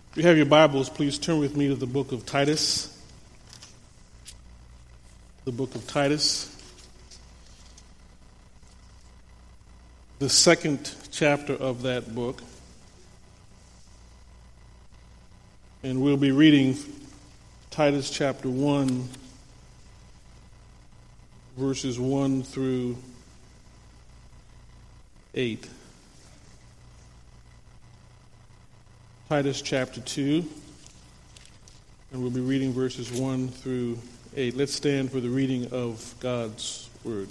If you have your Bibles, please turn with me to the book of Titus. The book of Titus. The second chapter of that book. And we'll be reading Titus chapter 1, verses 1 through 8. Titus chapter 2, and we'll be reading verses 1 through 8. Let's stand for the reading of God's word.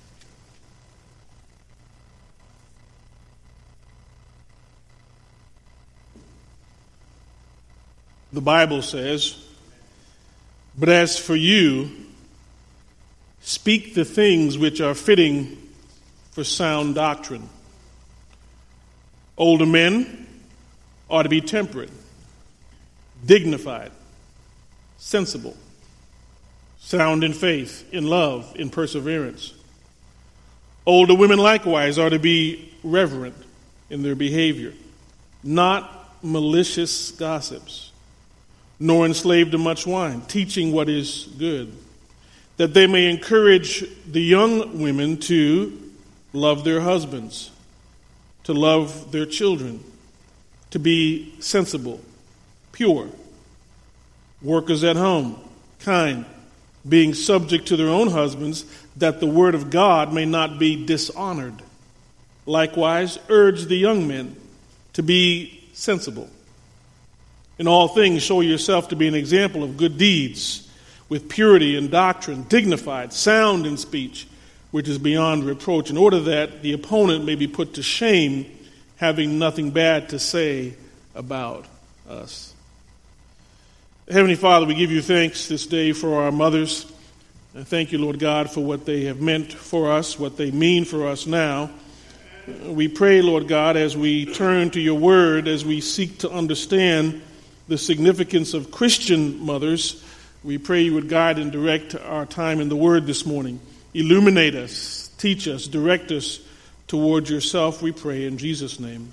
The Bible says, "But as for you, speak the things which are fitting for sound doctrine. Older men ought to be temperate, dignified, sensible, sound in faith, in love, in perseverance. Older women likewise are to be reverent in their behavior, not malicious gossips, nor enslaved to much wine, teaching what is good, that they may encourage the young women to love their husbands, to love their children, to be sensible, pure, workers at home, kind, being subject to their own husbands, that the word of God may not be dishonored. Likewise, urge the young men to be sensible. In all things, show yourself to be an example of good deeds, with purity and doctrine, dignified, sound in speech, which is beyond reproach, in order that the opponent may be put to shame, having nothing bad to say about us." Heavenly Father, we give you thanks this day for our mothers. And thank you, Lord God, for what they have meant for us, what they mean for us now. We pray, Lord God, as we turn to your word, as we seek to understand the significance of Christian mothers, we pray you would guide and direct our time in the word this morning. Illuminate us, teach us, direct us toward yourself, we pray in Jesus' name.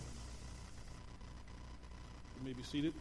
You may be seated.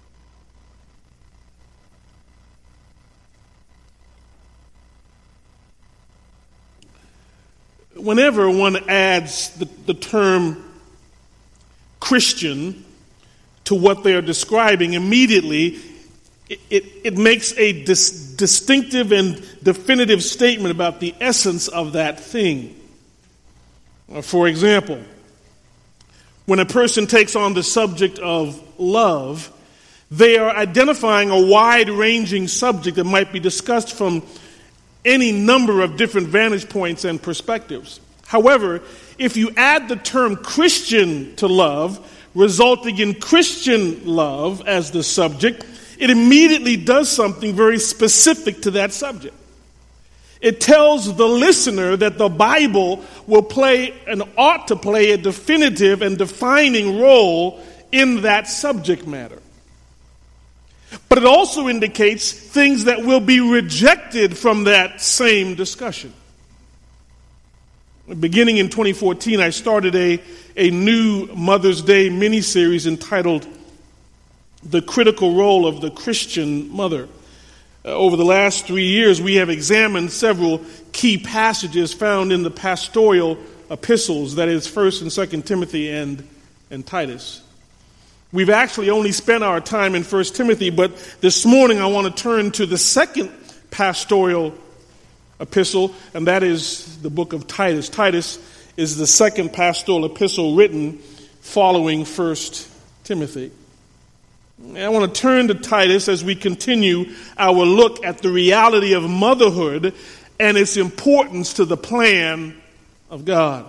Whenever one adds the term Christian to what they are describing, immediately it makes a distinctive and definitive statement about the essence of that thing. For example, when a person takes on the subject of love, they are identifying a wide-ranging subject that might be discussed from any number of different vantage points and perspectives. However, if you add the term Christian to love, resulting in Christian love as the subject, it immediately does something very specific to that subject. It tells the listener that the Bible will play and ought to play a definitive and defining role in that subject matter. But it also indicates things that will be rejected from that same discussion. Beginning in 2014, I started a new Mother's Day mini-series entitled "The Critical Role of the Christian Mother." Over the last 3 years, we have examined several key passages found in the pastoral epistles, that is, 1st and 2nd Timothy and Titus. We've actually only spent our time in 1 Timothy, but this morning I want to turn to the second pastoral epistle, and that is the book of Titus. Titus is the second pastoral epistle written following 1 Timothy. I want to turn to Titus as we continue our look at the reality of motherhood and its importance to the plan of God.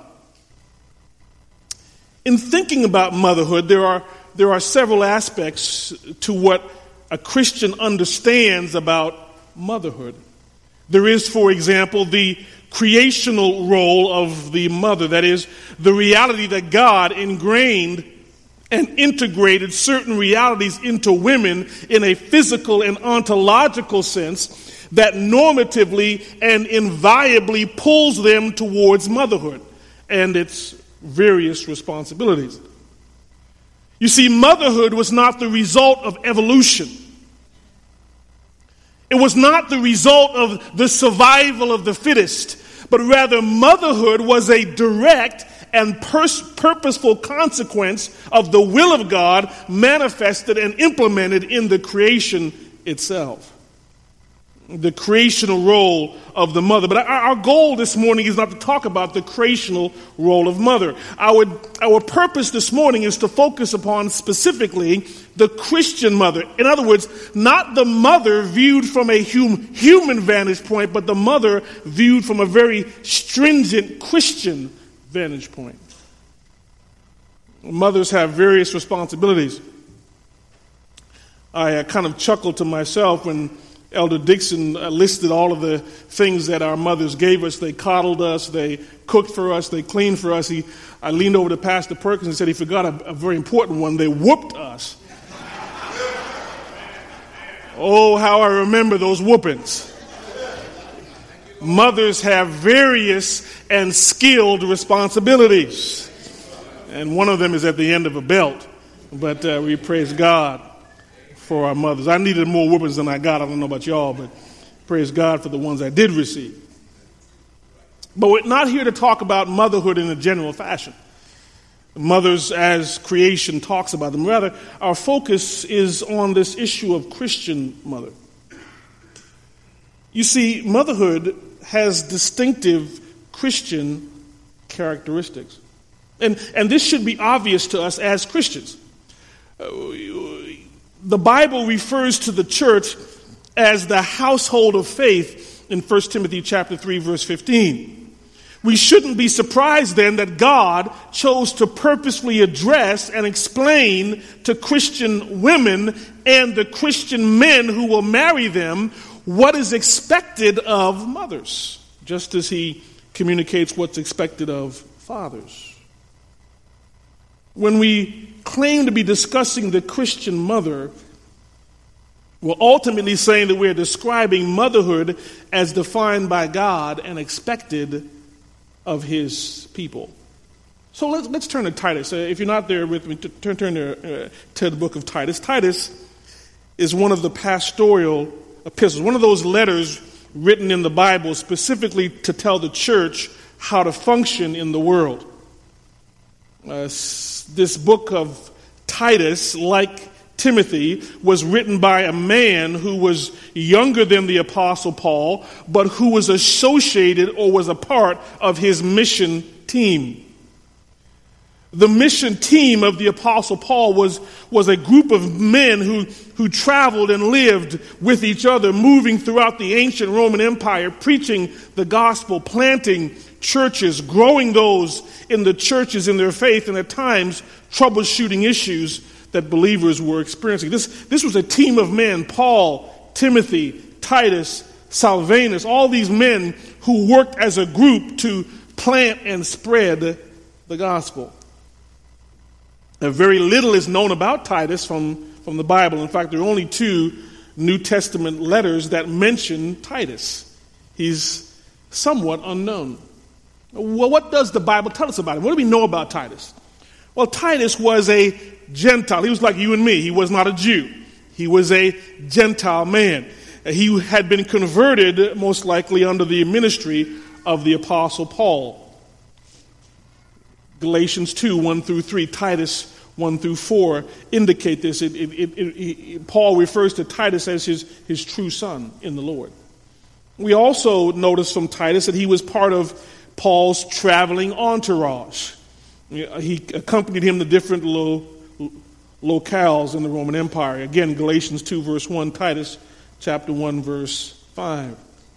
In thinking about motherhood, there are several aspects to what a Christian understands about motherhood. There is, for example, the creational role of the mother, that is, the reality that God ingrained and integrated certain realities into women in a physical and ontological sense that normatively and inviolably pulls them towards motherhood and its various responsibilities. You see, motherhood was not the result of evolution. It was not the result of the survival of the fittest, but rather motherhood was a direct and purposeful consequence of the will of God manifested and implemented in the creation itself. The creational role of the mother. But our goal this morning is not to talk about the creational role of mother. Our purpose this morning is to focus upon specifically the Christian mother. In other words, not the mother viewed from a human vantage point, but the mother viewed from a very stringent Christian vantage point. Mothers have various responsibilities. I kind of chuckled to myself when Elder Dixon listed all of the things that our mothers gave us. They coddled us, they cooked for us, they cleaned for us. I leaned over to Pastor Perkins and said he forgot a very important one. They whooped us. Oh, how I remember those whoopings. Mothers have various and skilled responsibilities. And one of them is at the end of a belt. But we praise God for our mothers. I needed more whoopings than I got. I don't know about y'all, but praise God for the ones I did receive. But we're not here to talk about motherhood in a general fashion. Mothers as creation talks about them. Rather, our focus is on this issue of Christian mother. You see, motherhood has distinctive Christian characteristics. And this should be obvious to us as Christians. The Bible refers to the church as the household of faith in 1 Timothy chapter 3, verse 15. We shouldn't be surprised then that God chose to purposely address and explain to Christian women and the Christian men who will marry them what is expected of mothers, just as he communicates what's expected of fathers. When we claim to be discussing the Christian mother, we're ultimately saying that we're describing motherhood as defined by God and expected of his people. So let's turn to Titus. If you're not there with me, turn to the book of Titus. Titus is one of the pastoral epistles, one of those letters written in the Bible specifically to tell the church how to function in the world. This book of Titus, like Timothy, was written by a man who was younger than the Apostle Paul, but who was associated or was a part of his mission team. The mission team of the Apostle Paul was a group of men who traveled and lived with each other, moving throughout the ancient Roman Empire, preaching the gospel, planting churches, growing those in the churches in their faith, and at times troubleshooting issues that believers were experiencing. This was a team of men: Paul, Timothy, Titus, Silvanus, all these men who worked as a group to plant and spread the gospel. Very little is known about Titus from the Bible. In fact, there are only 2 New Testament letters that mention Titus. He's somewhat unknown. Well, what does the Bible tell us about him? What do we know about Titus? Well, Titus was a Gentile. He was like you and me. He was not a Jew. He was a Gentile man. He had been converted most likely under the ministry of the Apostle Paul. Galatians 2, 1 through 3, Titus 1 through 4 indicate this. Paul refers to Titus as his true son in the Lord. We also notice from Titus that he was part of Paul's traveling entourage. He accompanied him to different locales in the Roman Empire. Again, Galatians 2, verse 1, Titus chapter 1, verse 5.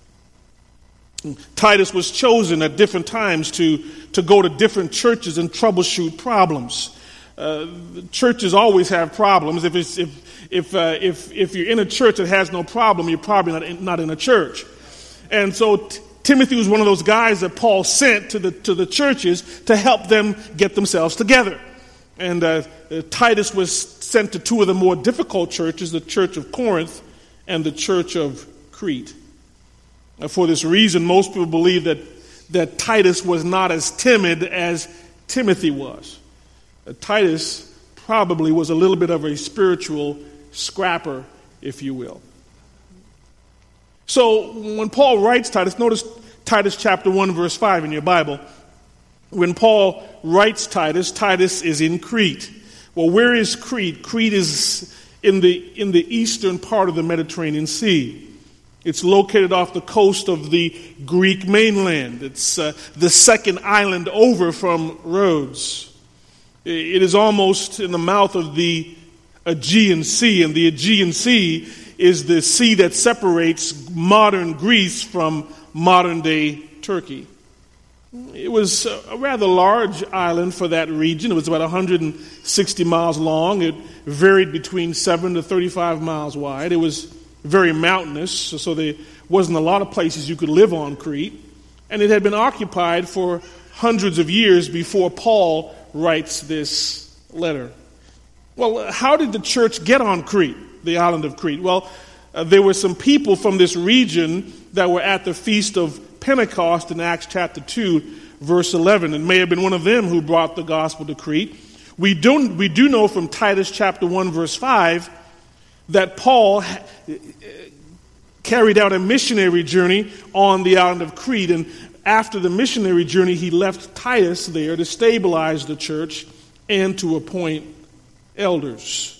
Titus was chosen at different times to go to different churches and troubleshoot problems. Churches always have problems. If you're in a church that has no problem, you're probably not in a church. And so Timothy was one of those guys that Paul sent to the churches to help them get themselves together. And Titus was sent to 2 of the more difficult churches, the church of Corinth and the church of Crete. For this reason, most people believe that Titus was not as timid as Timothy was. Titus probably was a little bit of a spiritual scrapper, if you will. So when Paul writes Titus, notice Titus chapter 1, verse 5 in your Bible. When Paul writes Titus, Titus is in Crete. Well, where is Crete? Crete is in the eastern part of the Mediterranean Sea. It's located off the coast of the Greek mainland. It's the second island over from Rhodes. It is almost in the mouth of the Aegean Sea, and the Aegean Sea is the sea that separates modern Greece from modern-day Turkey. It was a rather large island for that region. It was about 160 miles long. It varied between 7 to 35 miles wide. It was very mountainous, so there wasn't a lot of places you could live on Crete. And it had been occupied for hundreds of years before Paul writes this letter. Well, how did the church get on Crete, the island of Crete? Well, there were some people from this region that were at the Feast of Pentecost in Acts chapter 2, verse 11. It may have been one of them who brought the gospel to Crete. We do know from Titus chapter 1, verse 5, that Paul carried out a missionary journey on the island of Crete. And after the missionary journey, he left Titus there to stabilize the church and to appoint elders.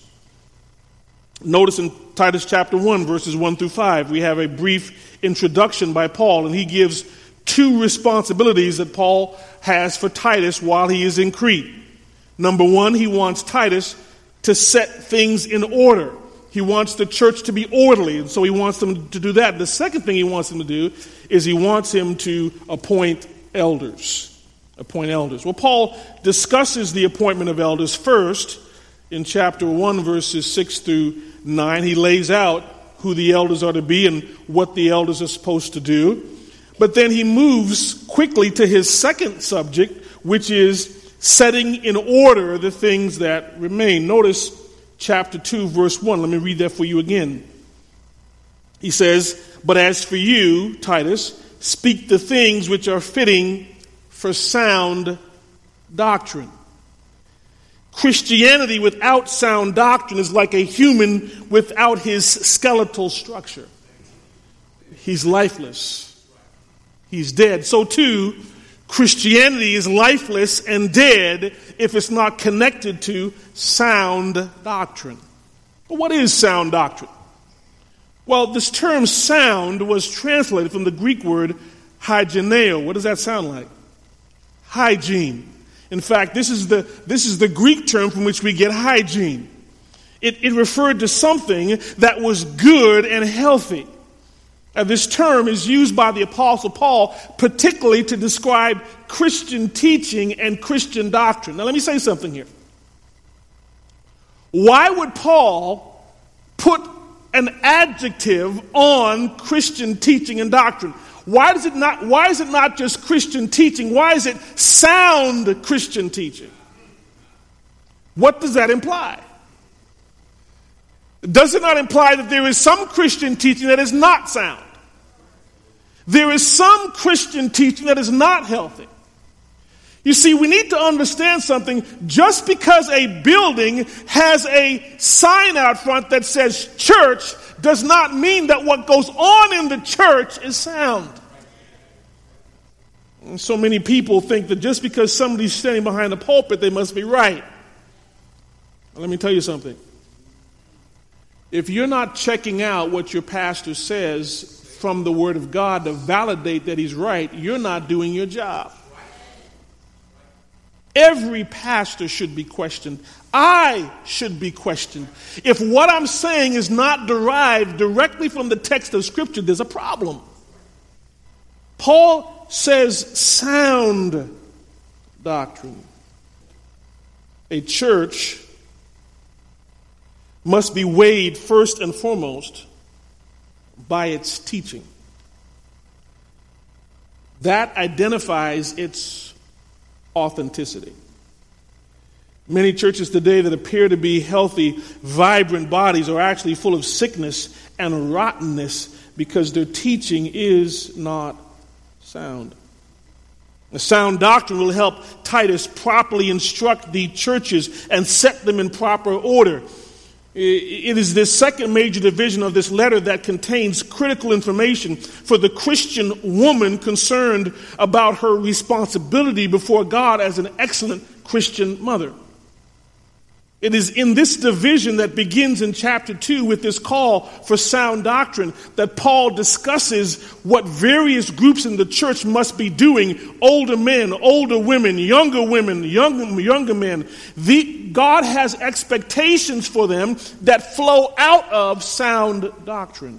Notice in Titus chapter 1, verses 1 through 5, we have a brief introduction by Paul, and he gives two responsibilities that Paul has for Titus while he is in Crete. Number one, he wants Titus to set things in order. He wants the church to be orderly, and so he wants them to do that. The second thing he wants them to do is he wants him to appoint elders. Appoint elders. Well, Paul discusses the appointment of elders first in chapter 1, verses 6 through 9. He lays out who the elders are to be and what the elders are supposed to do. But then he moves quickly to his second subject, which is setting in order the things that remain. Notice chapter 2, verse 1. Let me read that for you again. He says, "But as for you, Titus, speak the things which are fitting for sound doctrine." Christianity without sound doctrine is like a human without his skeletal structure. He's lifeless. He's dead. So too, Christianity is lifeless and dead if it's not connected to sound doctrine. Well, what is sound doctrine? Well, this term sound was translated from the Greek word hygieneo. What does that sound like? Hygiene. In fact, this is the Greek term from which we get hygiene. It referred to something that was good and healthy. And this term is used by the Apostle Paul particularly to describe Christian teaching and Christian doctrine. Now let me say something here. Why would Paul put an adjective on Christian teaching and doctrine? Why is it not just Christian teaching? Why is it sound Christian teaching? What does that imply? Does it not imply that there is some Christian teaching that is not sound? There is some Christian teaching that is not healthy. You see, we need to understand something. Just because a building has a sign out front that says church does not mean that what goes on in the church is sound. And so many people think that just because somebody's standing behind the pulpit, they must be right. Well, let me tell you something. If you're not checking out what your pastor says from the Word of God to validate that he's right, you're not doing your job. Every pastor should be questioned. I should be questioned. If what I'm saying is not derived directly from the text of Scripture, there's a problem. Paul says sound doctrine. A church must be weighed first and foremost by its teaching. That identifies its authenticity. Many churches today that appear to be healthy, vibrant bodies are actually full of sickness and rottenness because their teaching is not sound. The sound doctrine will help Titus properly instruct the churches and set them in proper order. It is this second major division of this letter that contains critical information for the Christian woman concerned about her responsibility before God as an excellent Christian mother. It is in this division that begins in chapter 2 with this call for sound doctrine that Paul discusses what various groups in the church must be doing: older men, older women, younger men. God has expectations for them that flow out of sound doctrine.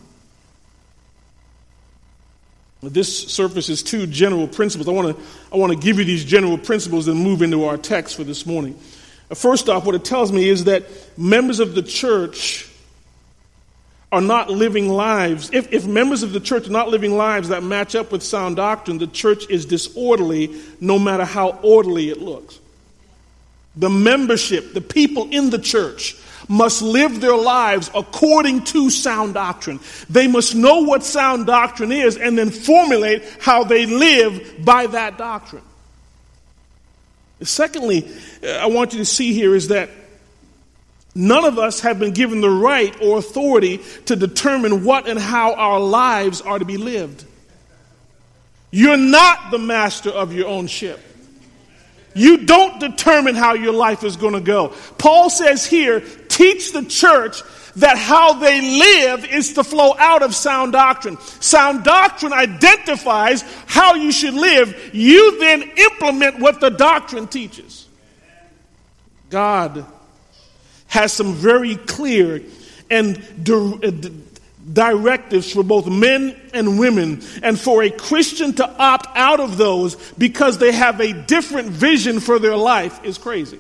This surfaces two general principles. I want to give you these general principles and move into our text for this morning. First off, what it tells me is that members of the church are not living lives. If members of the church are not living lives that match up with sound doctrine, the church is disorderly no matter how orderly it looks. The membership, the people in the church, must live their lives according to sound doctrine. They must know what sound doctrine is and then formulate how they live by that doctrine. Secondly, I want you to see here is that none of us have been given the right or authority to determine what and how our lives are to be lived. You're not the master of your own ship. You don't determine how your life is going to go. Paul says here, teach the church that how they live is to flow out of sound doctrine. Sound doctrine identifies how you should live. You then implement what the doctrine teaches. God has some very clear and directives for both men and women, and for a Christian to opt out of those because they have a different vision for their life is crazy.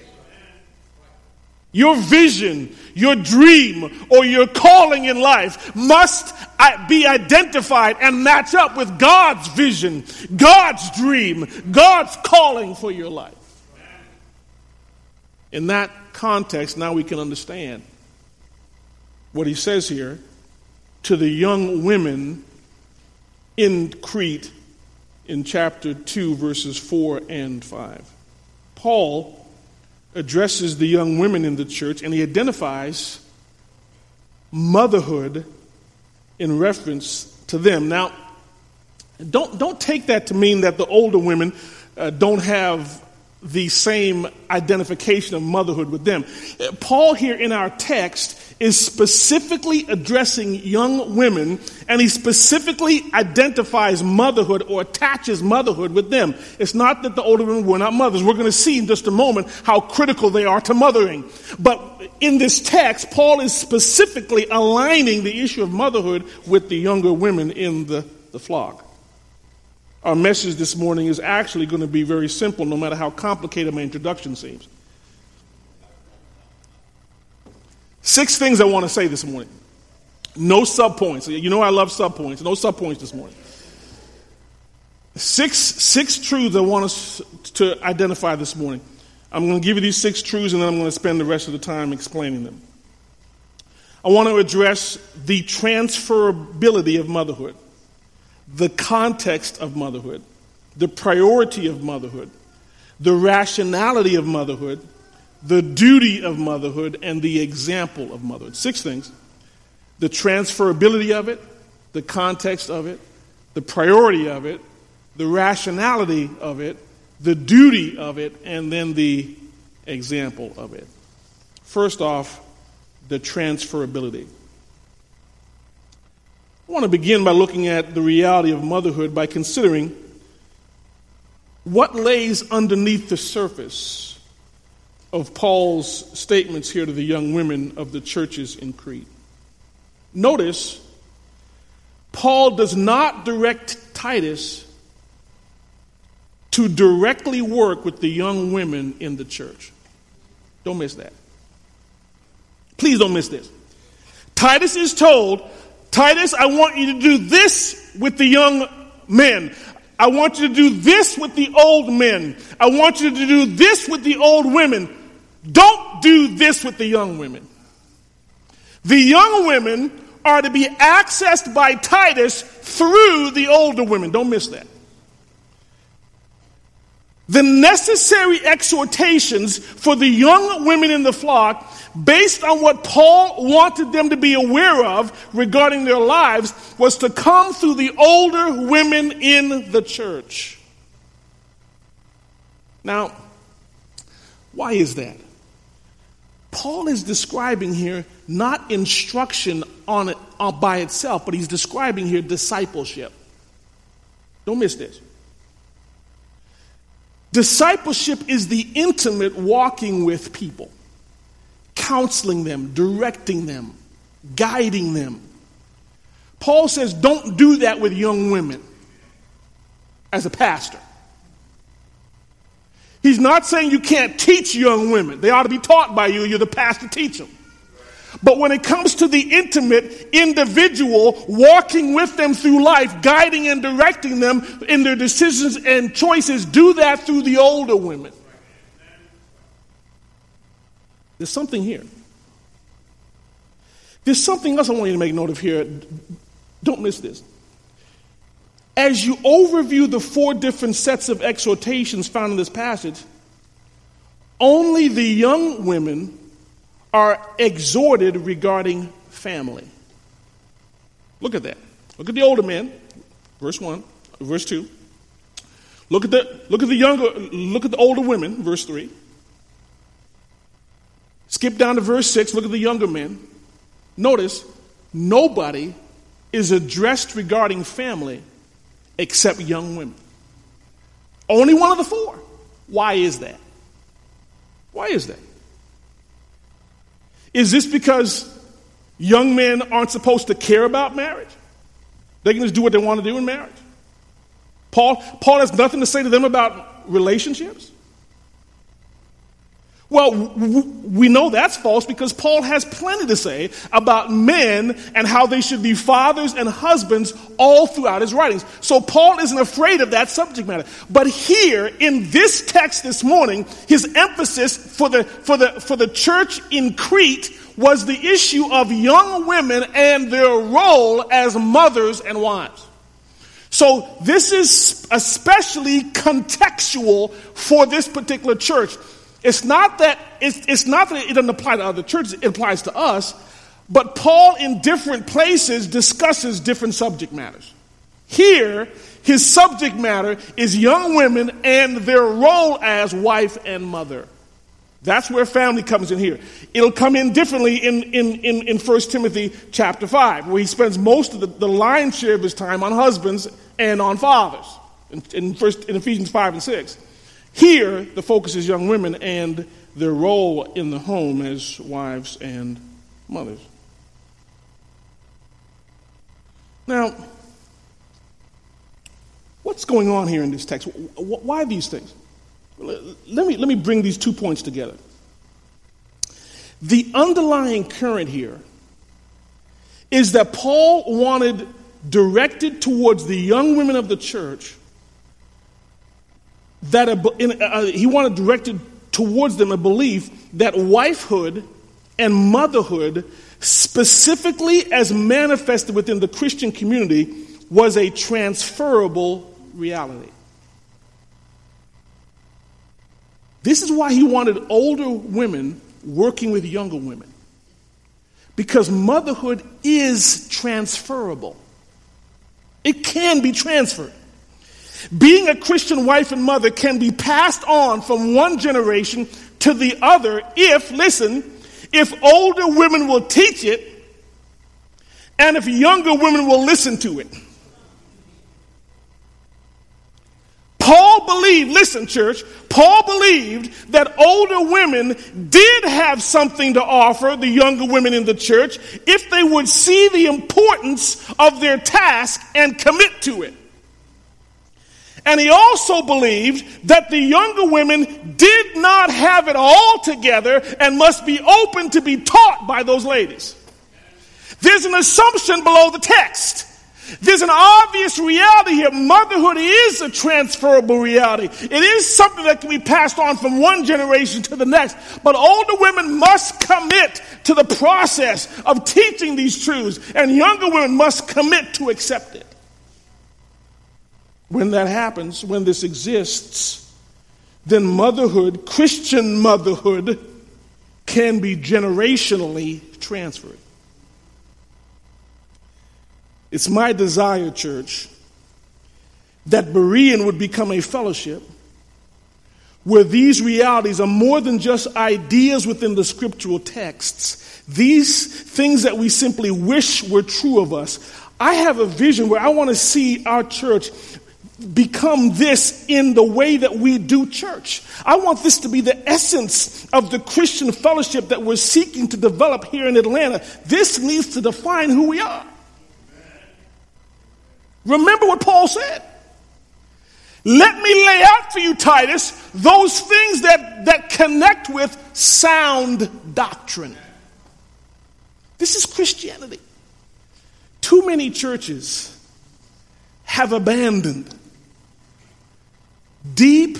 Your vision, your dream, or your calling in life must be identified and match up with God's vision, God's dream, God's calling for your life. In that context, now we can understand what he says here to the young women in Crete in chapter 2, verses 4 and 5. Paul addresses the young women in the church, and he identifies motherhood in reference to them. Now, don't take that to mean that the older women don't have the same identification of motherhood with them. Paul here in our text is specifically addressing young women, and he specifically identifies motherhood or attaches motherhood with them. It's not that the older women were not mothers. We're going to see in just a moment how critical they are to mothering. But in this text, Paul is specifically aligning the issue of motherhood with the younger women in the flock. Our message this morning is actually going to be very simple, no matter how complicated my introduction seems. 6 things I want to say this morning. No subpoints. You know I love subpoints. No subpoints this morning. Six truths I want us to identify this morning. I'm going to give you these 6 truths, and then I'm going to spend the rest of the time explaining them. I want to address the transferability of motherhood, the context of motherhood, the priority of motherhood, the rationality of motherhood, the duty of motherhood, and the example of motherhood. 6 things. The transferability of it, the context of it, the priority of it, the rationality of it, the duty of it, and then the example of it. First off, the transferability. I want to begin by looking at the reality of motherhood by considering what lays underneath the surface of Paul's statements here to the young women of the churches in Crete. Notice, Paul does not direct Titus to directly work with the young women in the church. Don't miss that. Please don't miss this. Titus is told, Titus, I want you to do this with the young men. I want you to do this with the old men. I want you to do this with the old women. Don't do this with the young women. The young women are to be accessed by Titus through the older women. Don't miss that. the necessary exhortations for the young women in the flock, based on what Paul wanted them to be aware of regarding their lives, was to come through the older women in the church. Now, why is that? Paul is describing here not instruction on it by itself, but he's describing here discipleship. Don't miss this. Discipleship is the intimate walking with people, counseling them, directing them, guiding them. Paul says don't do that with young women as a pastor. He's not saying you can't teach young women. They ought to be taught by you. You're the pastor, teach them. But when it comes to the intimate individual, walking with them through life, guiding and directing them in their decisions and choices, do that through the older women. There's something here. There's something else I want you to make note of here. Don't miss this. As you overview the 4 different sets of exhortations found in this passage, only the young women are exhorted regarding family. Look at that. Look at the older men, verse 1, verse 2. Look at the older women, verse 3. Skip down to verse 6, look at the younger men. Notice, nobody is addressed regarding family except young women. Only one of the 4. Why is that? Why is that? Is this because young men aren't supposed to care about marriage? They can just do what they want to do in marriage? Paul has nothing to say to them about relationships? Well, we know that's false because Paul has plenty to say about men and how they should be fathers and husbands all throughout his writings. So Paul isn't afraid of that subject matter. But here in this text this morning, his emphasis for the church in Crete was the issue of young women and their role as mothers and wives. So this is especially contextual for this particular church. It's not that it doesn't apply to other churches, it applies to us, but Paul in different places discusses different subject matters. Here, his subject matter is young women and their role as wife and mother. That's where family comes in here. It'll come in differently in 1 Timothy chapter 5, where he spends most of the lion's share of his time on husbands and on fathers, in Ephesians 5 and 6. Here, the focus is young women and their role in the home as wives and mothers. Now, what's going on here in this text? Why these things? Let me bring these 2 points together. The underlying current here is that Paul wanted directed towards the young women of the church he wanted directed towards them a belief that wifehood and motherhood, specifically as manifested within the Christian community, was a transferable reality. This is why he wanted older women working with younger women, because motherhood is transferable. It can be transferred. Being a Christian wife and mother can be passed on from one generation to the other if older women will teach it and if younger women will listen to it. Paul believed that older women did have something to offer the younger women in the church if they would see the importance of their task and commit to it. And he also believed that the younger women did not have it all together and must be open to be taught by those ladies. There's an assumption below the text. There's an obvious reality here. Motherhood is a transferable reality. It is something that can be passed on from one generation to the next. But older women must commit to the process of teaching these truths, and younger women must commit to accept it. When that happens, when this exists, then motherhood, Christian motherhood, can be generationally transferred. It's my desire, church, that Berean would become a fellowship where these realities are more than just ideas within the scriptural texts. These things that we simply wish were true of us. I have a vision where I want to see our church become this in the way that we do church. I want this to be the essence of the Christian fellowship that we're seeking to develop here in Atlanta. This needs to define who we are. Remember what Paul said. Let me lay out for you, Titus, those things that connect with sound doctrine. This is Christianity. Too many churches have abandoned deep,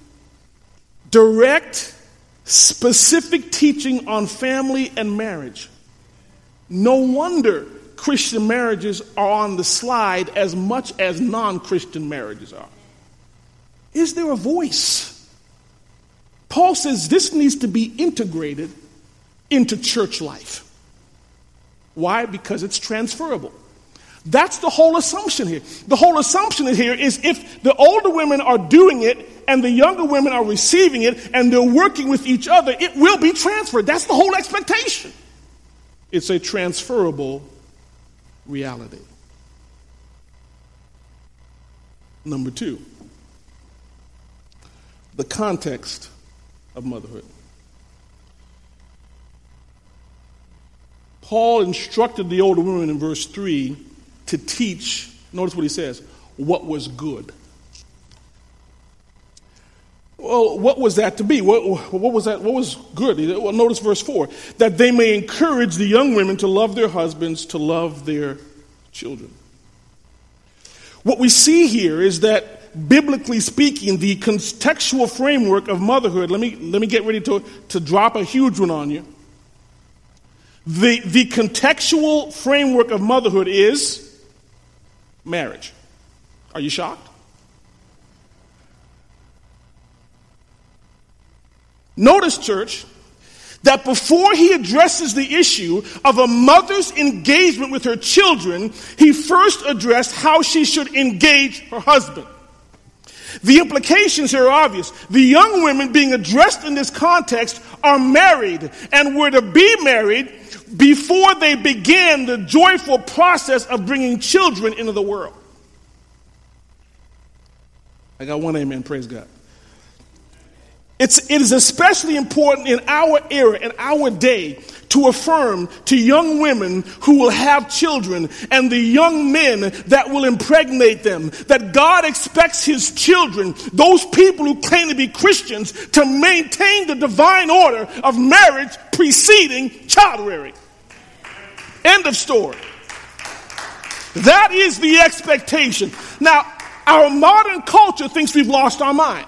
direct, specific teaching on family and marriage. No wonder Christian marriages are on the slide as much as non-Christian marriages are. Is there a voice? Paul says this needs to be integrated into church life. Why? Because it's transferable. That's the whole assumption here. The whole assumption here is if the older women are doing it and the younger women are receiving it and they're working with each other, it will be transferred. That's the whole expectation. It's a transferable reality. Number two, the context of motherhood. Paul instructed the older women in verse 3 to teach, notice what he says, what was good. Well, what was that to be? What was that? What was good? Well, notice verse 4, that they may encourage the young women to love their husbands, to love their children. What we see here is that, biblically speaking, the contextual framework of motherhood, let me get ready to drop a huge one on you. The contextual framework of motherhood is marriage. Are you shocked? Notice, church, that before he addresses the issue of a mother's engagement with her children, he first addressed how she should engage her husband. The implications here are obvious. The young women being addressed in this context are married and were to be married before they began the joyful process of bringing children into the world. I got one amen, praise God. It is especially important in our era, in our day, to affirm to young women who will have children and the young men that will impregnate them that God expects his children, those people who claim to be Christians, to maintain the divine order of marriage preceding child rearing. End of story. That is the expectation. Now, our modern culture thinks we've lost our mind.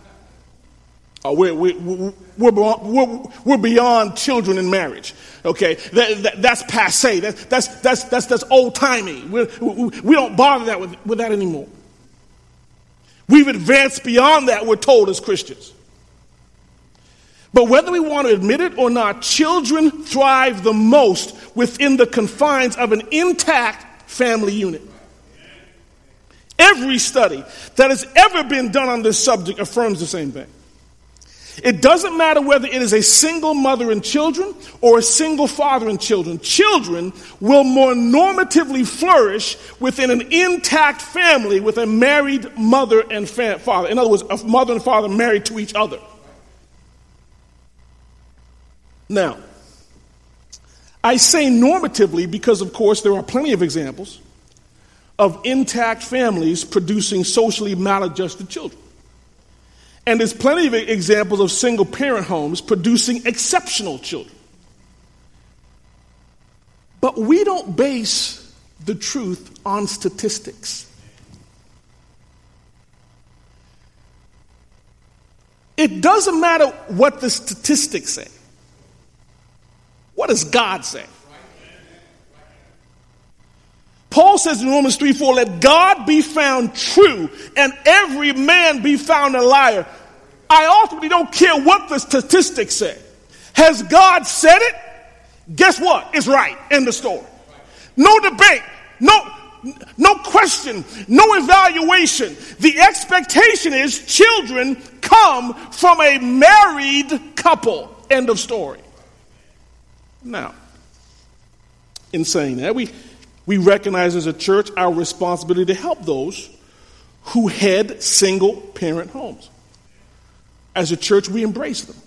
We're beyond children and marriage. Okay, that's passé. That's old timey. We don't bother with that anymore. We've advanced beyond that, we're told, as Christians. But whether we want to admit it or not, children thrive the most within the confines of an intact family unit. Every study that has ever been done on this subject affirms the same thing. It doesn't matter whether it is a single mother and children or a single father and children. Children will more normatively flourish within an intact family with a married mother and father. In other words, a mother and father married to each other. Now, I say normatively because, of course, there are plenty of examples of intact families producing socially maladjusted children. And there's plenty of examples of single-parent homes producing exceptional children. But we don't base the truth on statistics. It doesn't matter what the statistics say. What does God say? Paul says in Romans 3:4, let God be found true and every man be found a liar. I ultimately don't care what the statistics say. Has God said it? Guess what? It's right. End of story. No debate. No question. No evaluation. The expectation is children come from a married couple. End of story. Now, in saying that, we recognize as a church our responsibility to help those who head single-parent homes. As a church, we embrace them.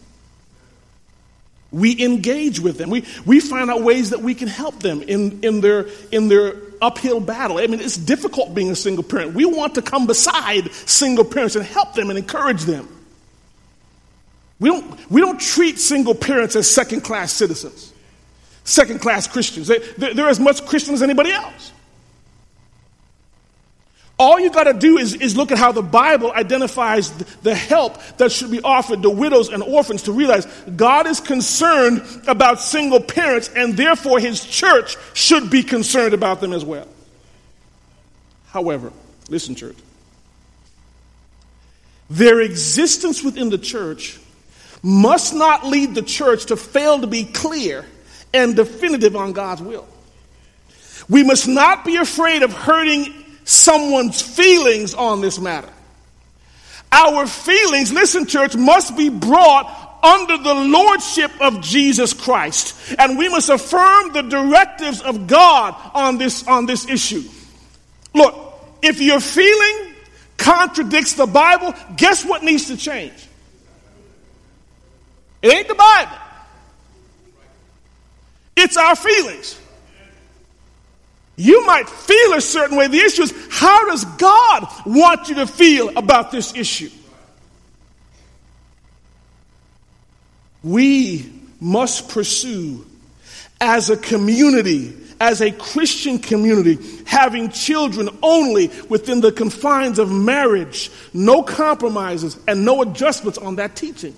We engage with them. We find out ways that we can help them in their uphill battle. I mean, it's difficult being a single parent. We want to come beside single parents and help them and encourage them. We don't treat single parents as second-class citizens, second-class Christians. They're as much Christian as anybody else. All you got to do is look at how the Bible identifies the help that should be offered to widows and orphans to realize God is concerned about single parents, and therefore his church should be concerned about them as well. However, listen, church, their existence within the church must not lead the church to fail to be clear and definitive on God's will. We must not be afraid of hurting someone's feelings on this matter. Our feelings, listen, church, must be brought under the lordship of Jesus Christ. And we must affirm the directives of God on this issue. Look, if your feeling contradicts the Bible, guess what needs to change? It ain't the Bible. It's our feelings. You might feel a certain way. The issue is, how does God want you to feel about this issue? We must pursue, as a community, as a Christian community, having children only within the confines of marriage, no compromises and no adjustments on that teaching.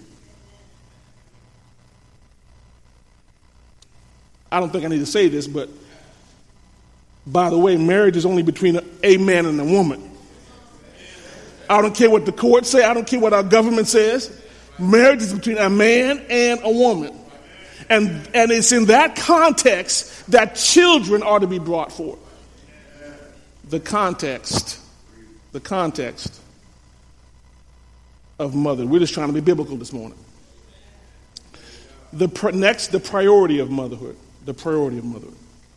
I don't think I need to say this, but by the way, marriage is only between a man and a woman. I don't care what the courts say. I don't care what our government says. Marriage is between a man and a woman. And it's in that context that children are to be brought forth. The context of mother. We're just trying to be biblical this morning. The priority of motherhood. The priority of motherhood.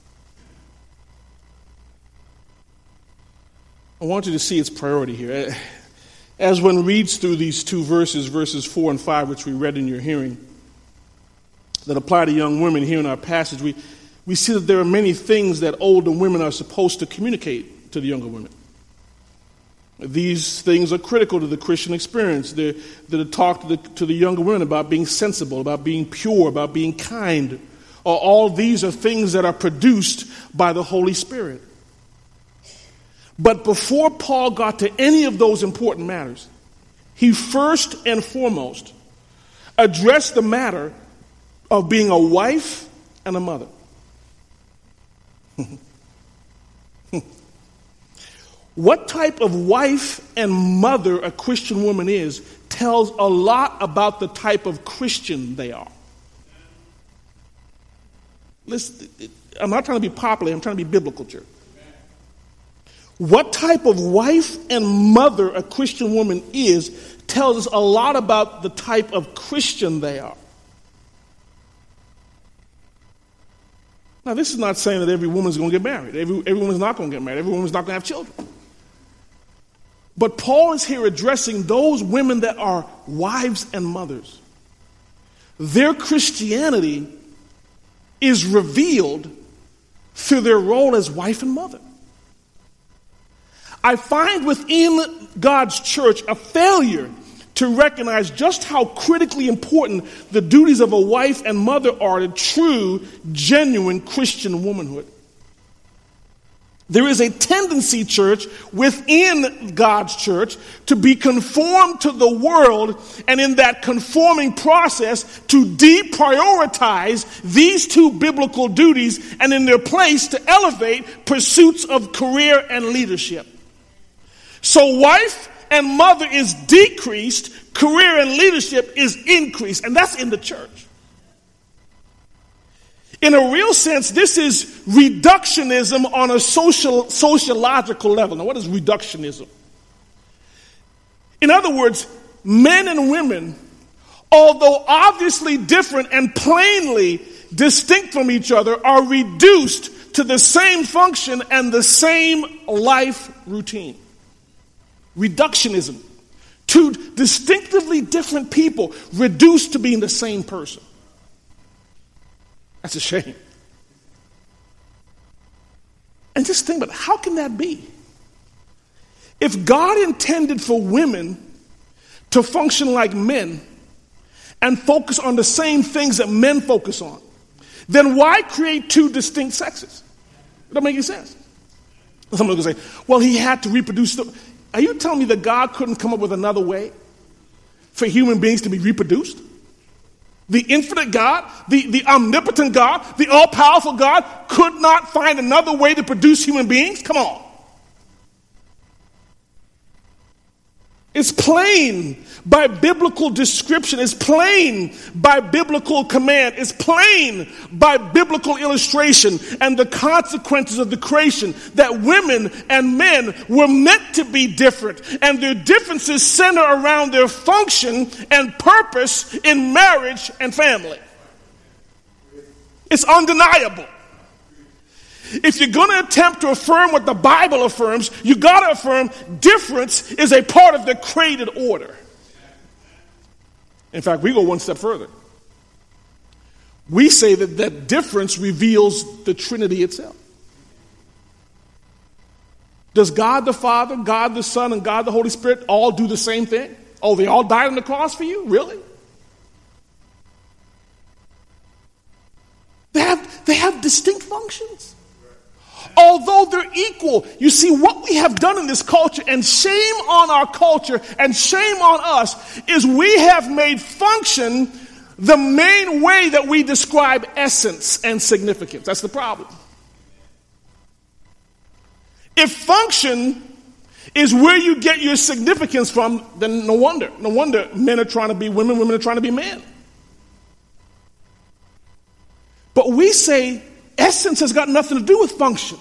I want you to see its priority here. As one reads through these two verses 4 and 5, which we read in your hearing, that apply to young women here in our passage, we see that there are many things that older women are supposed to communicate to the younger women. These things are critical to the Christian experience. They're to talk to the younger women about being sensible, about being pure, about being kind. All these are things that are produced by the Holy Spirit. But before Paul got to any of those important matters, he first and foremost addressed the matter of being a wife and a mother. What type of wife and mother a Christian woman is tells a lot about the type of Christian they are. Listen, I'm not trying to be popular, I'm trying to be biblical, church. What type of wife and mother a Christian woman is tells us a lot about the type of Christian they are. Now, this is not saying that every woman's going to get married. Every woman's not going to get married. Every woman's not going to have children. But Paul is here addressing those women that are wives and mothers. Their Christianity is revealed through their role as wife and mother. I find within God's church a failure to recognize just how critically important the duties of a wife and mother are to true, genuine Christian womanhood. There is a tendency, church, within God's church to be conformed to the world, and in that conforming process to deprioritize these two biblical duties and in their place to elevate pursuits of career and leadership. So wife and mother is decreased, career and leadership is increased, and that's in the church. In a real sense, this is reductionism on a sociological level. Now, what is reductionism? In other words, men and women, although obviously different and plainly distinct from each other, are reduced to the same function and the same life routine. Reductionism. Two distinctively different people reduced to being the same person. That's a shame. And just think about it. How can that be? If God intended for women to function like men and focus on the same things that men focus on, then why create two distinct sexes? It doesn't make any sense. Someone will say, well, he had to reproduce. Are you telling me that God couldn't come up with another way for human beings to be reproduced? The infinite God, the omnipotent God, the all-powerful God could not find another way to produce human beings? Come on. It's plain by biblical description. It's plain by biblical command. It's plain by biblical illustration and the consequences of the creation that women and men were meant to be different, and their differences center around their function and purpose in marriage and family. It's undeniable. If you're going to attempt to affirm what the Bible affirms, you got to affirm difference is a part of the created order. In fact, we go one step further. We say that difference reveals the Trinity itself. Does God the Father, God the Son, and God the Holy Spirit all do the same thing? Oh, they all died on the cross for you? Really? They have distinct functions. Although they're equal, you see what we have done in this culture, and shame on our culture and shame on us, is we have made function the main way that we describe essence and significance. That's the problem. If function is where you get your significance from, then no wonder men are trying to be women, women are trying to be men. But we say essence has got nothing to do with function.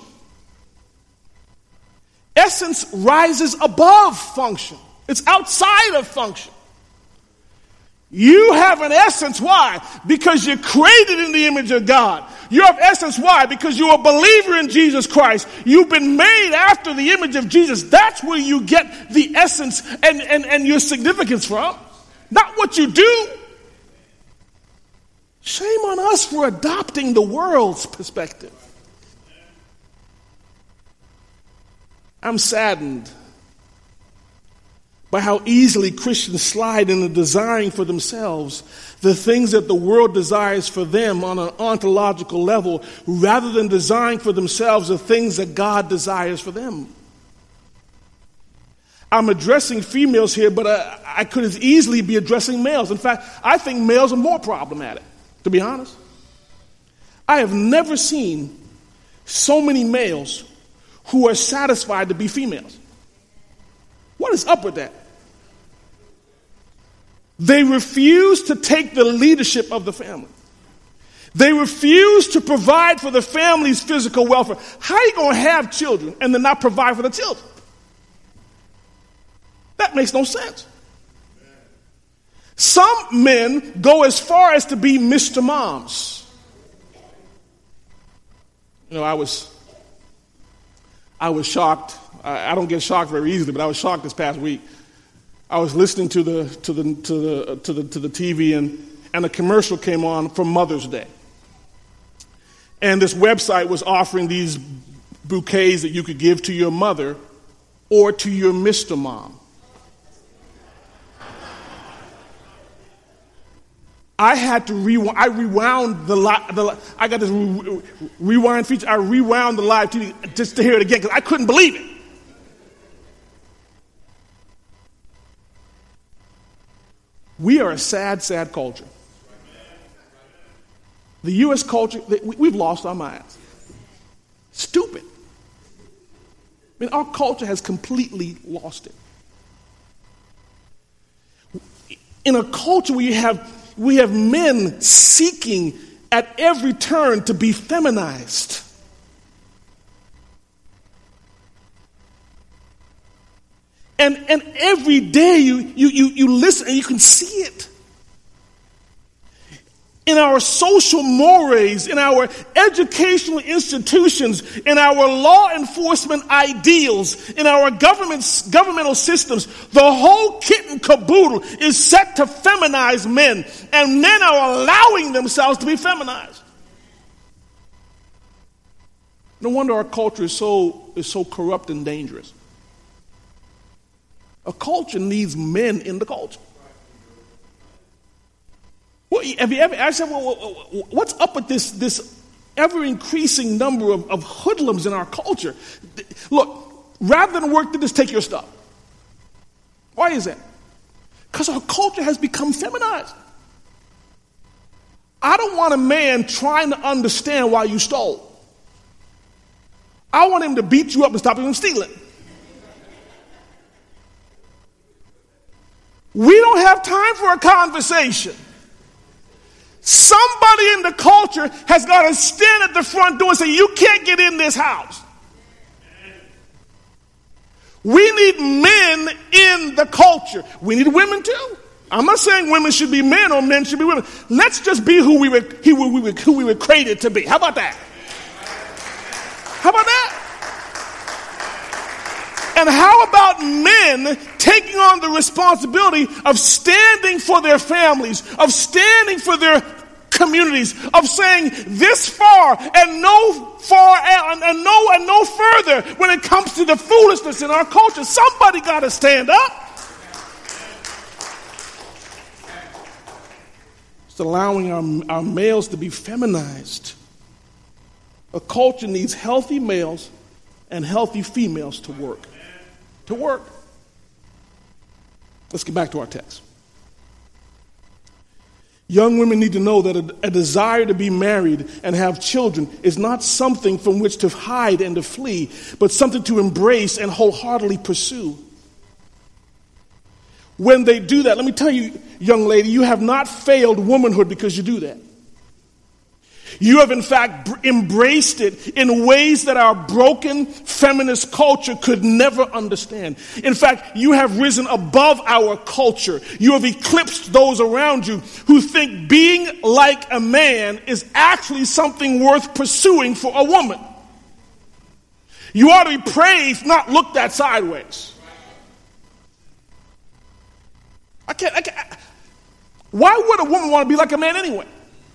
Essence rises above function. It's outside of function. You have an essence. Why? Because you're created in the image of God. You have essence. Why? Because you're a believer in Jesus Christ. You've been made after the image of Jesus. That's where you get the essence and your significance from. Not what you do. Shame on us for adopting the world's perspective. I'm saddened by how easily Christians slide into desiring for themselves the things that the world desires for them on an ontological level, rather than desiring for themselves the things that God desires for them. I'm addressing females here, but I could as easily be addressing males. In fact, I think males are more problematic, to be honest. I have never seen so many males who are satisfied to be females. What is up with that? They refuse to take the leadership of the family. They refuse to provide for the family's physical welfare. How are you going to have children and then not provide for the children? That makes no sense. Some men go as far as to be Mr. Moms. You know, I was shocked. I don't get shocked very easily, but I was shocked this past week. I was listening to the TV, and a commercial came on for Mother's Day. And this website was offering these bouquets that you could give to your mother or to your Mr. Mom. I had to rewind. I rewound I got this rewind feature. I rewound the live TV just to hear it again because I couldn't believe it. We are a sad, sad culture. The U.S. culture, we've lost our minds. Stupid. I mean, our culture has completely lost it. in a culture where we have men seeking at every turn to be feminized. And every day you listen and you can see it. In our social mores, in our educational institutions, in our law enforcement ideals, in our governmental systems, the whole kit and caboodle is set to feminize men, and men are allowing themselves to be feminized. No wonder our culture is so corrupt and dangerous. A culture needs men in the culture. Well, have you ever asked, what's up with this ever-increasing number of hoodlums in our culture? Look, rather than work, just take your stuff. Why is that? Because our culture has become feminized. I don't want a man trying to understand why you stole. I want him to beat you up and stop you from stealing. We don't have time for a conversation. Somebody in the culture has got to stand at the front door and say, you can't get in this house. We need men in the culture. We need women too. I'm not saying women should be men or men should be women. Let's just be who we were created to be. How about that? How about that? And how about men taking on the responsibility of standing for their families, of standing for their communities, of saying this far and no further when it comes to the foolishness in our culture? Somebody got to stand up. It's allowing our males to be feminized. A culture needs healthy males and healthy females to work. To work. Let's get back to our text. Young women need to know that a desire to be married and have children is not something from which to hide and to flee, but something to embrace and wholeheartedly pursue. When they do that, let me tell you, young lady, you have not failed womanhood because you do that. You have, in fact, embraced it in ways that our broken feminist culture could never understand. In fact, you have risen above our culture. You have eclipsed those around you who think being like a man is actually something worth pursuing for a woman. You ought to be praised, not looked at sideways. Why would a woman want to be like a man anyway?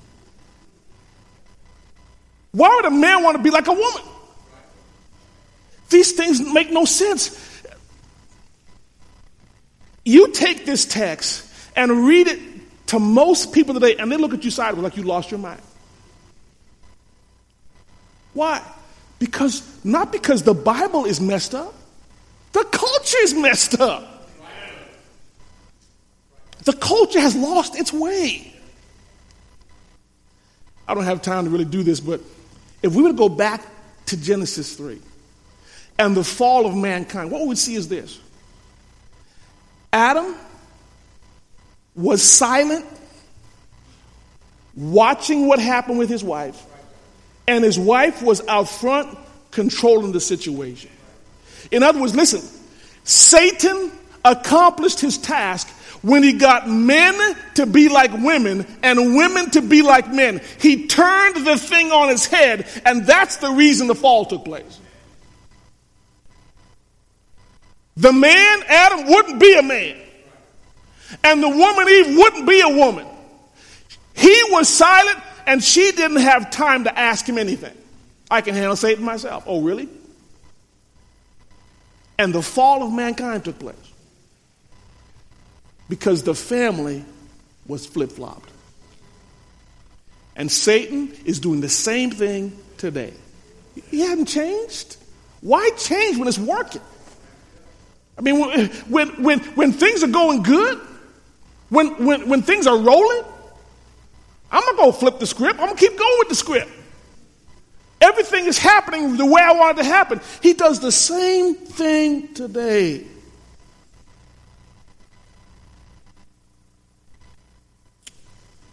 Why would a man want to be like a woman? These things make no sense. You take this text and read it to most people today, and they look at you sideways like you lost your mind. Why? Not because the Bible is messed up. The culture is messed up. The culture has lost its way. I don't have time to really do this, but if we were to go back to Genesis 3 and the fall of mankind, what we would see is this. Adam was silent, watching what happened with his wife, and his wife was out front controlling the situation. In other words, listen, Satan accomplished his task when he got men to be like women and women to be like men. He turned the thing on its head, and that's the reason the fall took place. The man, Adam, wouldn't be a man. And the woman, Eve, wouldn't be a woman. He was silent, and she didn't have time to ask him anything. I can handle Satan myself. Oh, really? And the fall of mankind took place because the family was flip-flopped. And Satan is doing the same thing today. He hadn't changed. Why change when it's working? I mean, when things are going good, when things are rolling, I'm not going to flip the script. I'm going to keep going with the script. Everything is happening the way I want it to happen. He does the same thing today.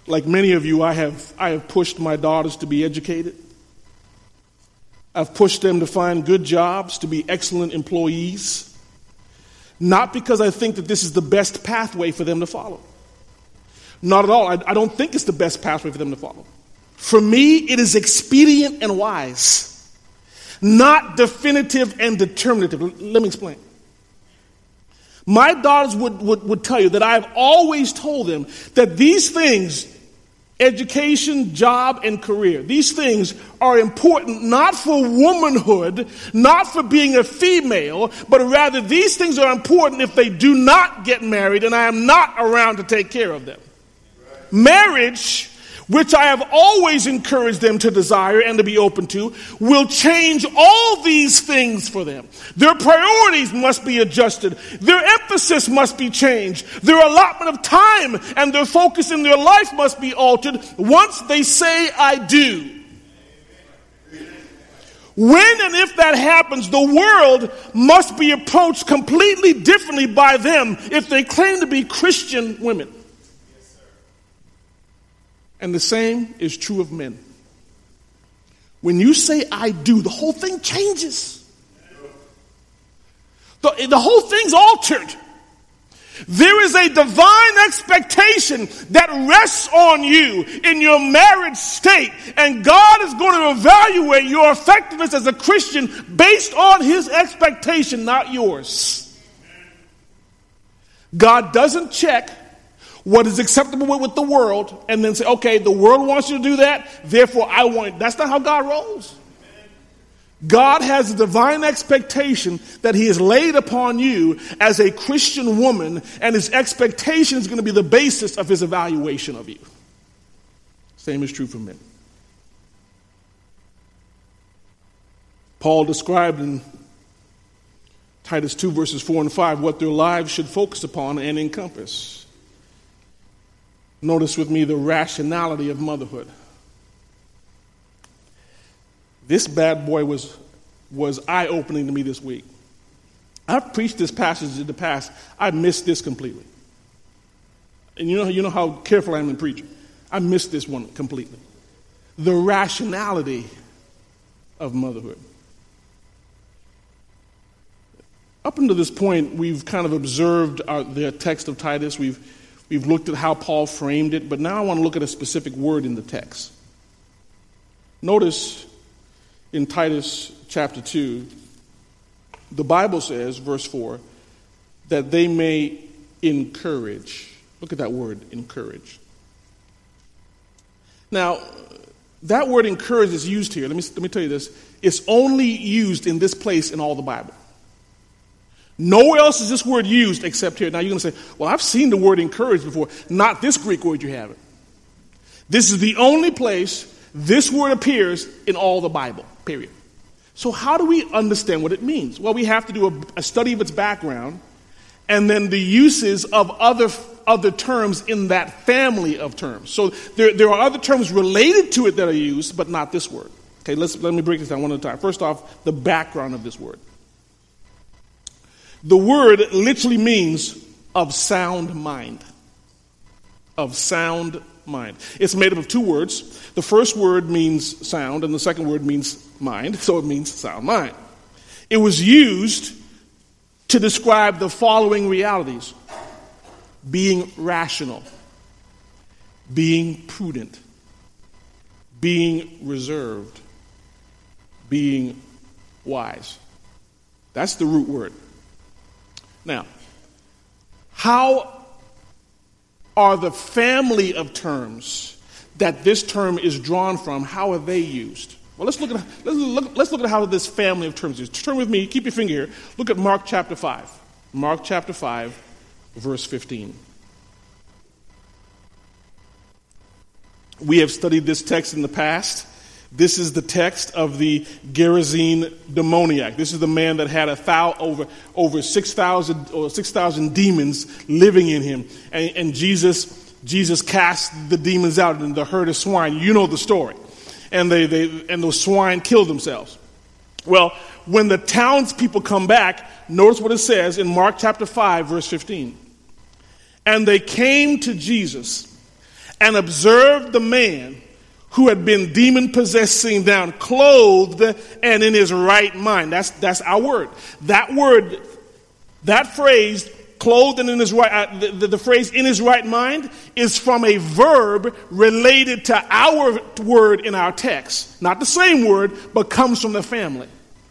Like many of you, I have pushed my daughters to be educated. I've pushed them to find good jobs, to be excellent employees. Not because I think that this is the best pathway for them to follow. Not at all. I don't think it's the best pathway for them to follow. For me, it is expedient and wise, not definitive and determinative. Let me explain. My daughters would tell you that I have always told them that these things, education, job, and career, these things are important not for womanhood, not for being a female, but rather these things are important if they do not get married and I am not around to take care of them. Marriage, which I have always encouraged them to desire and to be open to, will change all these things for them. Their priorities must be adjusted. Their emphasis must be changed. Their allotment of time and their focus in their life must be altered once they say, I do. When and if that happens, the world must be approached completely differently by them if they claim to be Christian women. And the same is true of men. When you say I do, the whole thing changes. The whole thing's altered. There is a divine expectation that rests on you in your marriage state, and God is going to evaluate your effectiveness as a Christian based on his expectation, not yours. God doesn't check what is acceptable with the world and then say, okay, the world wants you to do that, therefore I want it. That's not how God rolls. God has a divine expectation that he has laid upon you as a Christian woman, and his expectation is going to be the basis of his evaluation of you. Same is true for men. Paul described in Titus 2 verses 4 and 5 what their lives should focus upon and encompass. Notice with me the rationality of motherhood. This bad boy was eye-opening to me this week. I've preached this passage in the past. I missed this completely. And you know how careful I am in preaching. I missed this one completely. The rationality of motherhood. Up until this point, we've kind of observed the text of Titus. We've looked at how Paul framed it, but now I want to look at a specific word in the text. Notice in Titus chapter 2, the Bible says, verse 4, that they may encourage. Look at that word, encourage. Now, that word encourage is used here. Let me tell you this. It's only used in this place in all the Bible. Nowhere else is this word used except here. Now you're going to say, well, I've seen the word encourage before. Not this Greek word you have it. This is the only place this word appears in all the Bible, period. So how do we understand what it means? Well, we have to do a study of its background and then the uses of other terms in that family of terms. So there are other terms related to it that are used, but not this word. Okay, let me break this down one at a time. First off, the background of this word. The word literally means of sound mind. Of sound mind. It's made up of two words. The first word means sound, and the second word means mind, so it means sound mind. It was used to describe the following realities: being rational, being prudent, being reserved, being wise. That's the root word. Now, how are the family of terms that this term is drawn from, how are they used? Well, let's look at how this family of terms is. Turn with me, keep your finger here. Look at Mark chapter 5. Mark chapter 5, verse 15. We have studied this text in the past. This is the text of the Gerasene demoniac. This is the man that had over 6,000 demons living in him. And Jesus cast the demons out in the herd of swine. You know the story. And those swine killed themselves. Well, when the townspeople come back, notice what it says in Mark chapter 5, verse 15. And they came to Jesus and observed the man who had been demon-possessed sitting down, clothed and in his right mind. That's our word. That phrase, clothed and in his right, the phrase in his right mind is from a verb related to our word in our text. Not the same word, but comes from the family.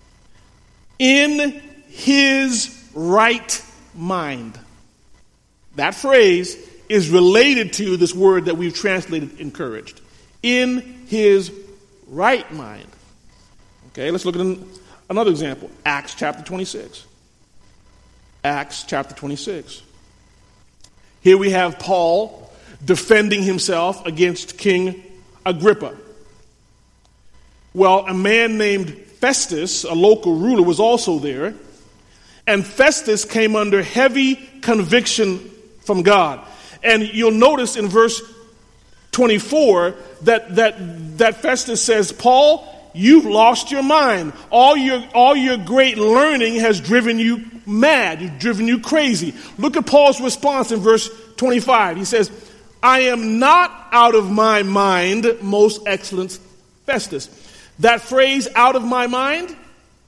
In his right mind. That phrase is related to this word that we've translated encouraged. In his right mind. Okay, let's look at another example. Acts chapter 26. Acts chapter 26. Here we have Paul defending himself against King Agrippa. Well, a man named Festus, a local ruler, was also there. And Festus came under heavy conviction from God. And you'll notice in verse 24 that Festus says, Paul, you've lost your mind. All your great learning has driven you mad. You've driven you crazy. Look at Paul's response in verse 25. He says, I am not out of my mind, most excellent Festus. That phrase, out of my mind,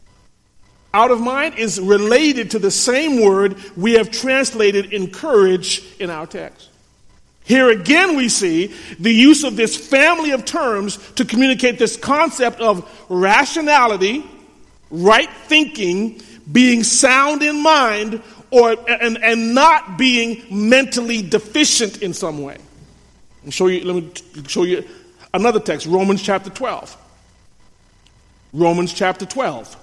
is related to the same word we have translated encourage in our text. Here again we see the use of this family of terms to communicate this concept of rationality, right thinking, being sound in mind, and not being mentally deficient in some way. Let me show you another text, Romans chapter 12. Romans chapter 12.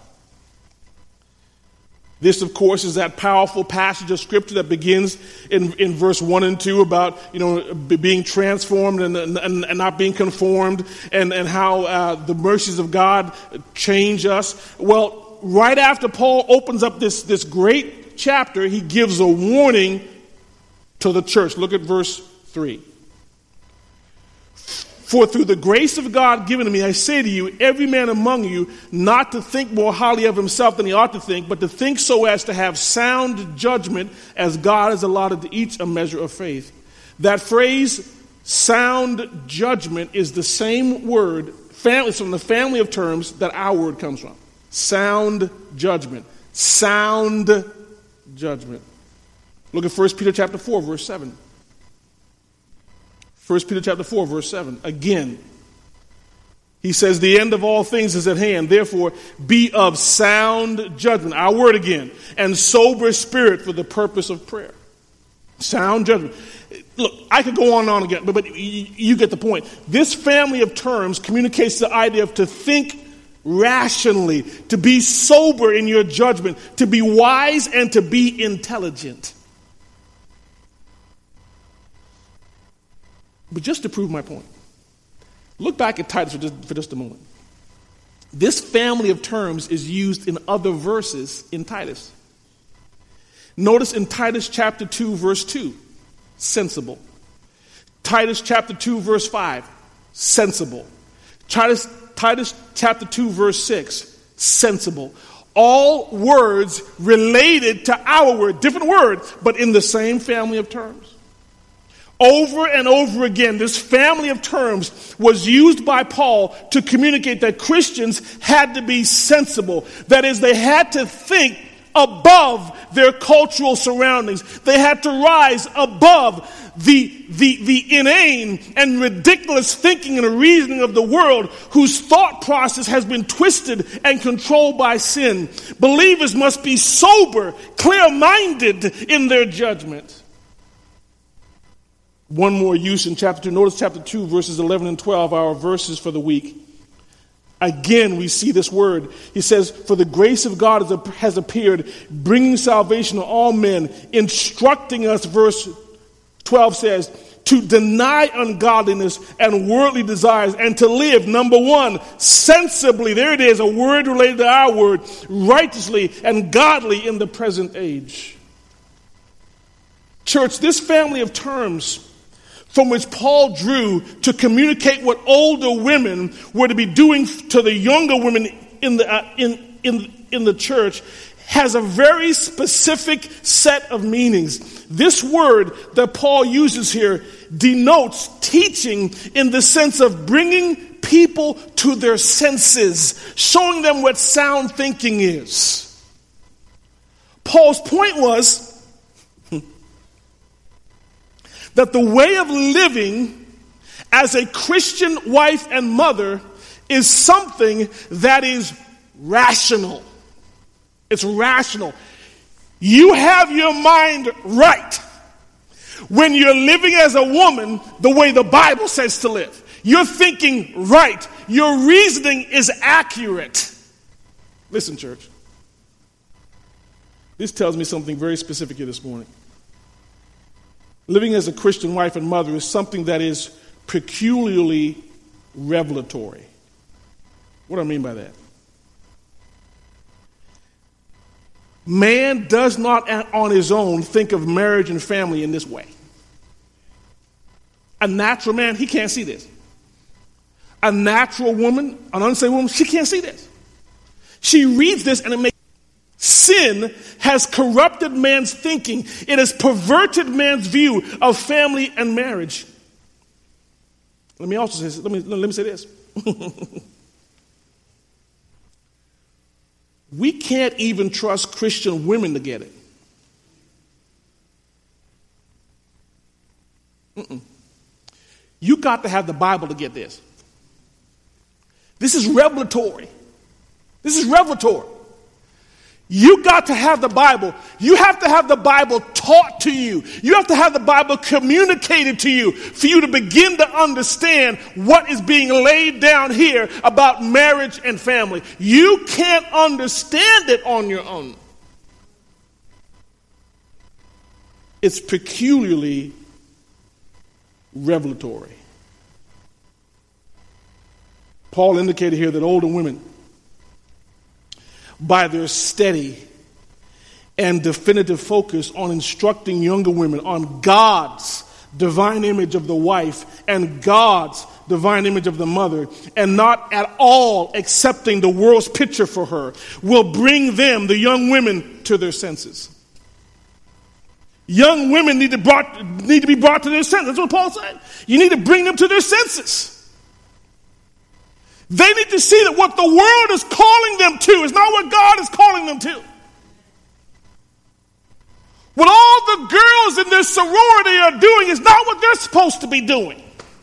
This, of course, is that powerful passage of Scripture that begins in verse 1 and 2 about, being transformed and not being conformed, and how the mercies of God change us. Well, right after Paul opens up this great chapter, he gives a warning to the church. Look at verse 3. For through the grace of God given to me, I say to you, every man among you, not to think more highly of himself than he ought to think, but to think so as to have sound judgment, as God has allotted to each a measure of faith. That phrase, sound judgment, is the same word, it's from the family of terms that our word comes from. Sound judgment. Sound judgment. Look at 1 Peter chapter 4, verse 7. 1 Peter chapter 4, verse 7. Again, he says, the end of all things is at hand. Therefore, be of sound judgment. Our word again. And sober spirit for the purpose of prayer. Sound judgment. Look, I could go on and on again, but you get the point. This family of terms communicates the idea of to think rationally, to be sober in your judgment, to be wise and to be intelligent. But just to prove my point, look back at Titus for just a moment. This family of terms is used in other verses in Titus. Notice in Titus chapter 2, verse 2, sensible. Titus chapter 2, verse 5, sensible. Titus chapter 2, verse 6, sensible. All words related to our word, different words, but in the same family of terms. Over and over again, this family of terms was used by Paul to communicate that Christians had to be sensible. That is, they had to think above their cultural surroundings. They had to rise above the inane and ridiculous thinking and reasoning of the world, whose thought process has been twisted and controlled by sin. Believers must be sober, clear-minded in their judgment. One more use in chapter 2. Notice chapter 2, verses 11 and 12, our verses for the week. Again, we see this word. He says, for the grace of God has appeared, bringing salvation to all men, instructing us, verse 12 says, to deny ungodliness and worldly desires, and to live, number one, sensibly. There it is, a word related to our word, righteously and godly in the present age. Church, this family of terms from which Paul drew to communicate what older women were to be doing to the younger women in the church has a very specific set of meanings. This word that Paul uses here denotes teaching in the sense of bringing people to their senses, showing them what sound thinking is. Paul's point was that the way of living as a Christian wife and mother is something that is rational. It's rational. You have your mind right when you're living as a woman the way the Bible says to live. You're thinking right. Your reasoning is accurate. Listen, church. This tells me something very specific here this morning. Living as a Christian wife and mother is something that is peculiarly revelatory. What do I mean by that? Man does not on his own think of marriage and family in this way. A natural man, he can't see this. A natural woman, an unsaved woman, she can't see this. She reads this and it makes sin has corrupted man's thinking. It has perverted man's view of family and marriage. Let me also say, let me say this. We can't even trust Christian women to get it. You got to have the Bible to get this. This is revelatory. This is revelatory. You got to have the Bible. You have to have the Bible taught to you. You have to have the Bible communicated to you for you to begin to understand what is being laid down here about marriage and family. You can't understand it on your own. It's peculiarly revelatory. Paul indicated here that older women, by their steady and definitive focus on instructing younger women on God's divine image of the wife and God's divine image of the mother, and not at all accepting the world's picture for her, will bring them, the young women, to their senses. Young women need to be brought to their senses. That's what Paul said. You need to bring them to their senses. They need to see that what the world is calling them to is not what God is calling them to. What all the girls in this sorority are doing is not what they're supposed to be doing.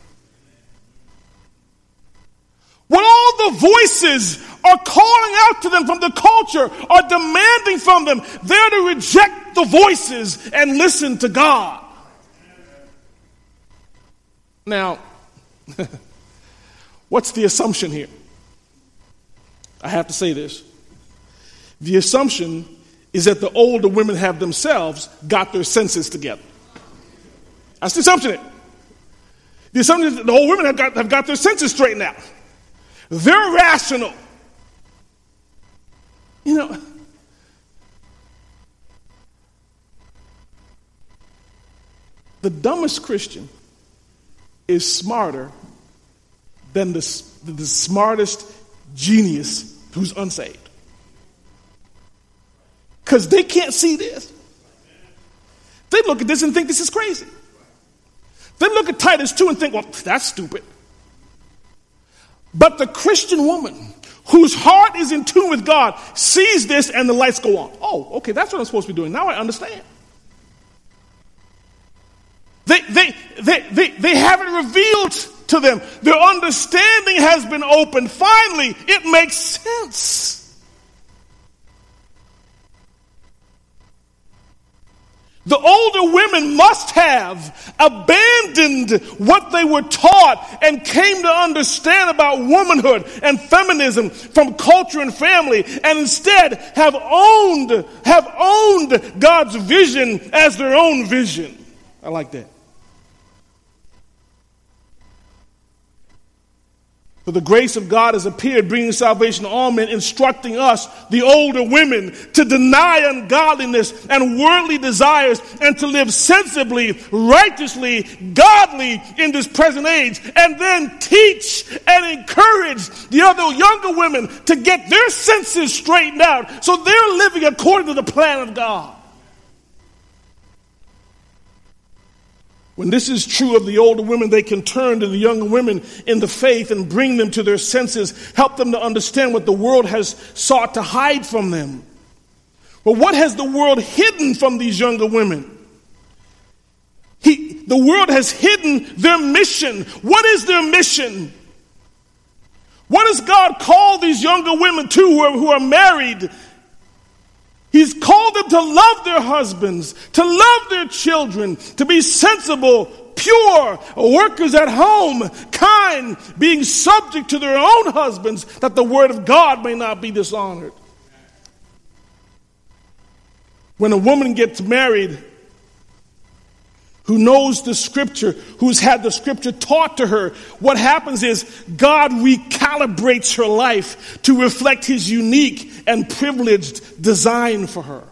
What all the voices are calling out to them from the culture are demanding from them, they're to reject the voices and listen to God. Now, what's the assumption here? I have to say this. The assumption is that the older women have themselves got their senses together. That's the assumption. The assumption is that the older women have got their senses straightened out. They're rational. You know, the dumbest Christian is smarter than the smartest genius who's unsaved. Because they can't see this. They look at this and think this is crazy. They look at Titus 2 and think, well, that's stupid. But the Christian woman whose heart is in tune with God sees this and the lights go on. Oh, okay, that's what I'm supposed to be doing. Now I understand. They have it revealed to them. Their understanding has been opened. Finally, it makes sense. The older women must have abandoned what they were taught and came to understand about womanhood and feminism from culture and family, and instead have owned God's vision as their own vision. I like that. For the grace of God has appeared, bringing salvation to all men, instructing us, the older women, to deny ungodliness and worldly desires and to live sensibly, righteously, godly in this present age, and then teach and encourage the other younger women to get their senses straightened out so they're living according to the plan of God. When this is true of the older women, they can turn to the younger women in the faith and bring them to their senses, help them to understand what the world has sought to hide from them. But what has the world hidden from these younger women? The world has hidden their mission. What is their mission? What does God call these younger women to who are married? He's called them to love their husbands, to love their children, to be sensible, pure, workers at home, kind, being subject to their own husbands, that the word of God may not be dishonored. When a woman gets married, who knows the scripture, who's had the scripture taught to her, what happens is God recalibrates her life to reflect his unique and privileged design for her.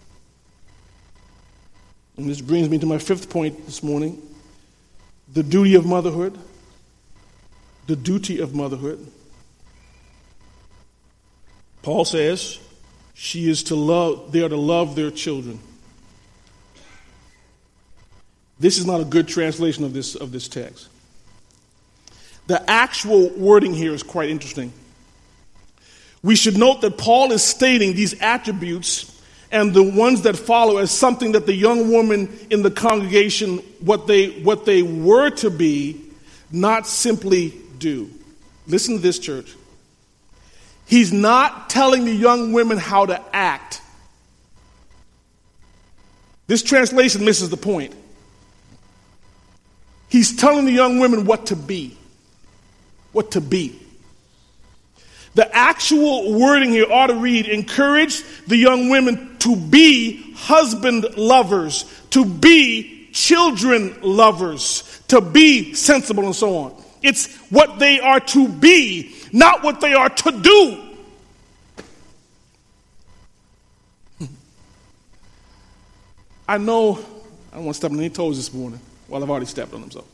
And this brings me to my fifth point this morning, the duty of motherhood. The duty of motherhood. Paul says they are to love their children. This is not a good translation of this text. The actual wording here is quite interesting. We should note that Paul is stating these attributes and the ones that follow as something that the young woman in the congregation, what they were to be, not simply do. Listen to this, church. He's not telling the young women how to act. This translation misses the point. He's telling the young women what to be. What to be. The actual wording here ought to read, encourage the young women to be husband lovers, to be children lovers, to be sensible, and so on. It's what they are to be, not what they are to do. I know I don't want to step on any toes this morning. Well, I've already stepped on them, so.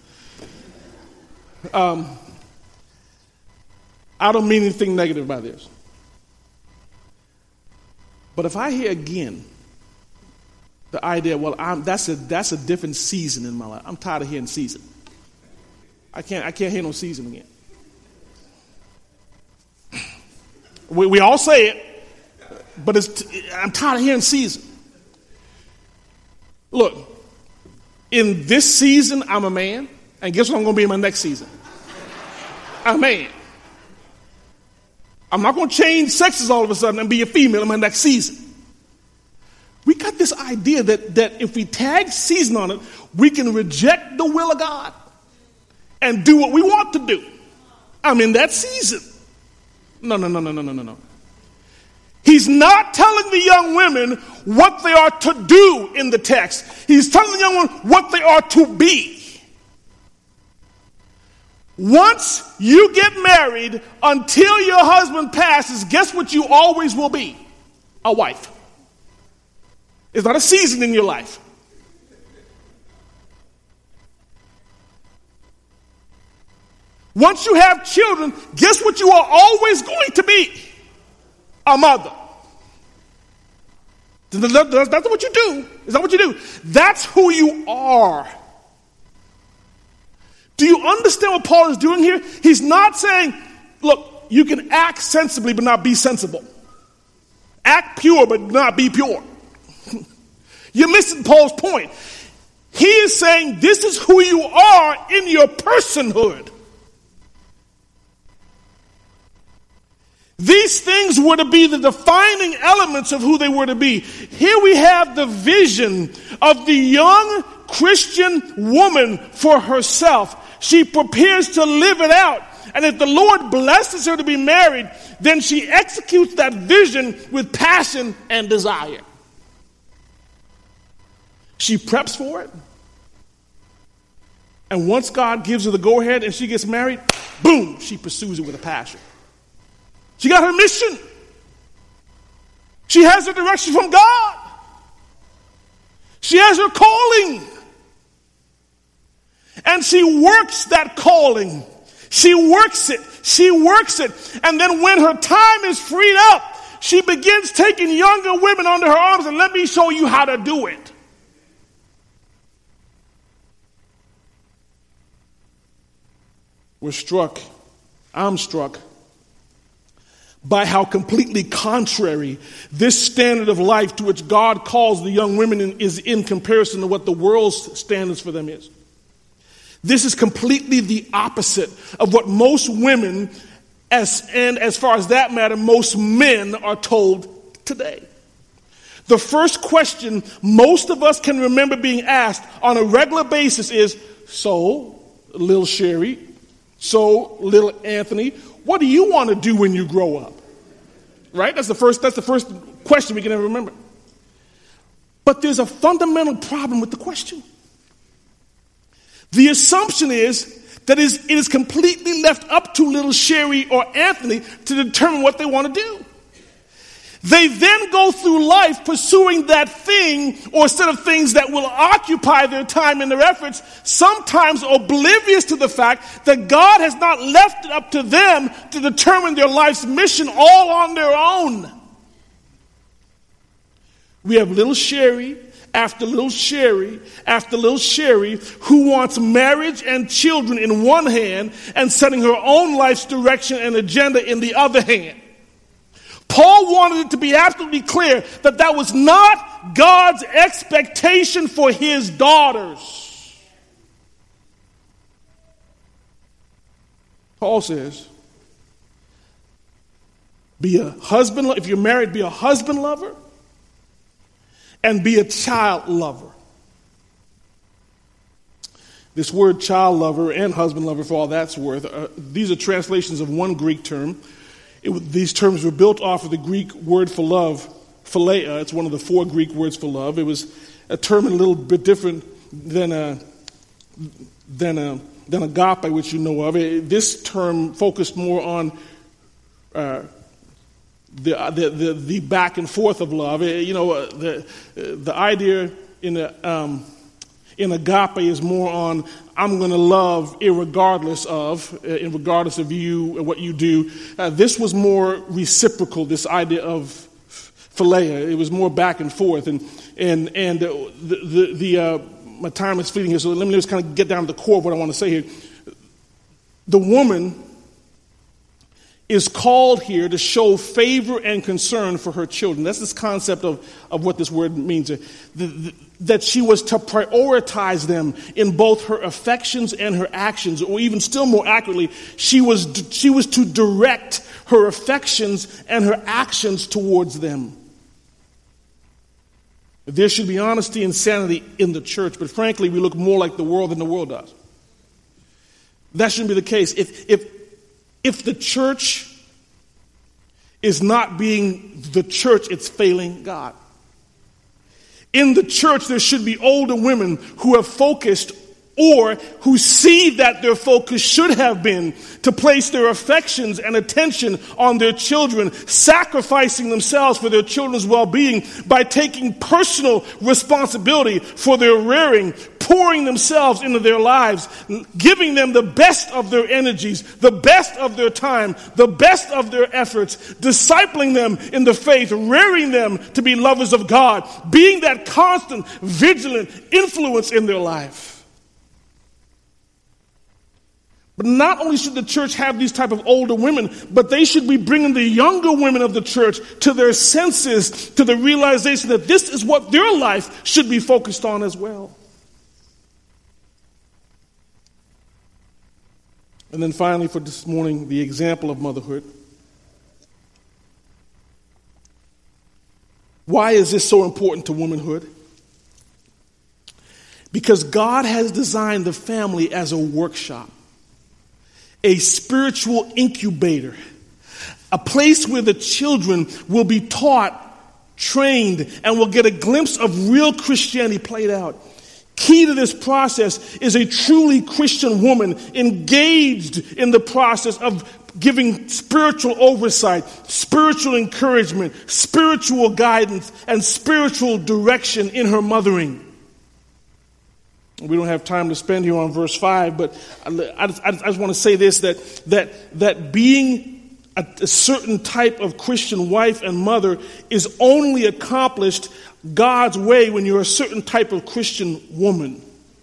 I don't mean anything negative by this. But if I hear again the idea, well, that's a different season in my life. I'm tired of hearing season. I can't hear no season again. We all say it, but I'm tired of hearing season. Look, in this season, I'm a man, and guess what I'm going to be in my next season? I'm a man. I'm not going to change sexes all of a sudden and be a female in my next season. We got this idea that if we tag season on it, we can reject the will of God and do what we want to do. I'm in that season. No. He's not telling the young women what they are to do in the text. He's telling the young women what they are to be. Once you get married, until your husband passes, guess what you always will be? A wife. It's not a season in your life. Once you have children, guess what you are always going to be? A mother. That's what you do. Is that what you do? That's who you are. Do you understand what Paul is doing here? He's not saying, look, you can act sensibly but not be sensible. Act pure but not be pure. You're missing Paul's point. He is saying this is who you are in your personhood. These things were to be the defining elements of who they were to be. Here we have the vision of the young Christian woman for herself. She prepares to live it out. And if the Lord blesses her to be married, then she executes that vision with passion and desire. She preps for it. And once God gives her the go-ahead and she gets married, boom, she pursues it with a passion. She got her mission. She has her direction from God. She has her calling. And she works that calling. She works it. She works it. And then when her time is freed up, she begins taking younger women under her arms and let me show you how to do it. I'm struck by how completely contrary this standard of life to which God calls the young women is in comparison to what the world's standards for them is. This is completely the opposite of what most women, and as far as that matter, most men are told today. The first question most of us can remember being asked on a regular basis is, so, little Sherry, so, little Anthony, what do you want to do when you grow up? Right? That's the first question we can ever remember. But there's a fundamental problem with the question. The assumption is that it is completely left up to little Sherry or Anthony to determine what they want to do. They then go through life pursuing that thing or set of things that will occupy their time and their efforts, sometimes oblivious to the fact that God has not left it up to them to determine their life's mission all on their own. We have little Sherry after little Sherry after little Sherry who wants marriage and children in one hand and setting her own life's direction and agenda in the other hand. Paul wanted it to be absolutely clear that that was not God's expectation for his daughters. Paul says, be a husband, if you're married, be a husband lover and be a child lover. This word child lover and husband lover, for all that's worth, these are translations of one Greek term. These terms were built off of the Greek word for love, philia. It's one of the 4 Greek words for love. It was a term a little bit different than agape, which you know of. This term focused more on the back and forth of love. The idea in agape is more on I'm going to love regardless of you and what you do. This was more reciprocal, this idea of philia. It was more back and forth. And my time is fleeting here, so let me just kind of get down to the core of what I want to say here. The woman is called here to show favor and concern for her children. That's this concept of what this word means. That she was to prioritize them in both her affections and her actions, or even still more accurately, she was to direct her affections and her actions towards them. There should be honesty and sanity in the church, but frankly, we look more like the world than the world does. That shouldn't be the case. If the church is not being the church, it's failing God. In the church, there should be older women who have focused or who see that their focus should have been to place their affections and attention on their children, sacrificing themselves for their children's well-being by taking personal responsibility for their rearing, pouring themselves into their lives, giving them the best of their energies, the best of their time, the best of their efforts, discipling them in the faith, rearing them to be lovers of God, being that constant, vigilant influence in their life. But not only should the church have these type of older women, but they should be bringing the younger women of the church to their senses, to the realization that this is what their life should be focused on as well. And then finally for this morning, the example of motherhood. Why is this so important to womanhood? Because God has designed the family as a workshop, a spiritual incubator, a place where the children will be taught, trained, and will get a glimpse of real Christianity played out. Key to this process is a truly Christian woman engaged in the process of giving spiritual oversight, spiritual encouragement, spiritual guidance, and spiritual direction in her mothering. We don't have time to spend here on verse 5, but I just want to say this, that being a certain type of Christian wife and mother is only accomplished God's way when you're a certain type of Christian woman.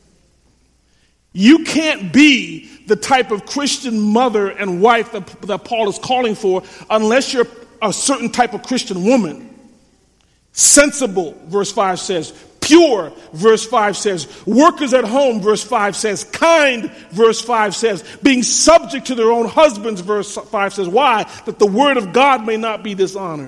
You can't be the type of Christian mother and wife that Paul is calling for unless you're a certain type of Christian woman. Sensible, verse 5 says. Pure, verse 5 says. Workers at home, verse 5 says. Kind, verse 5 says. Being subject to their own husbands, verse 5 says. Why? That the word of God may not be dishonored.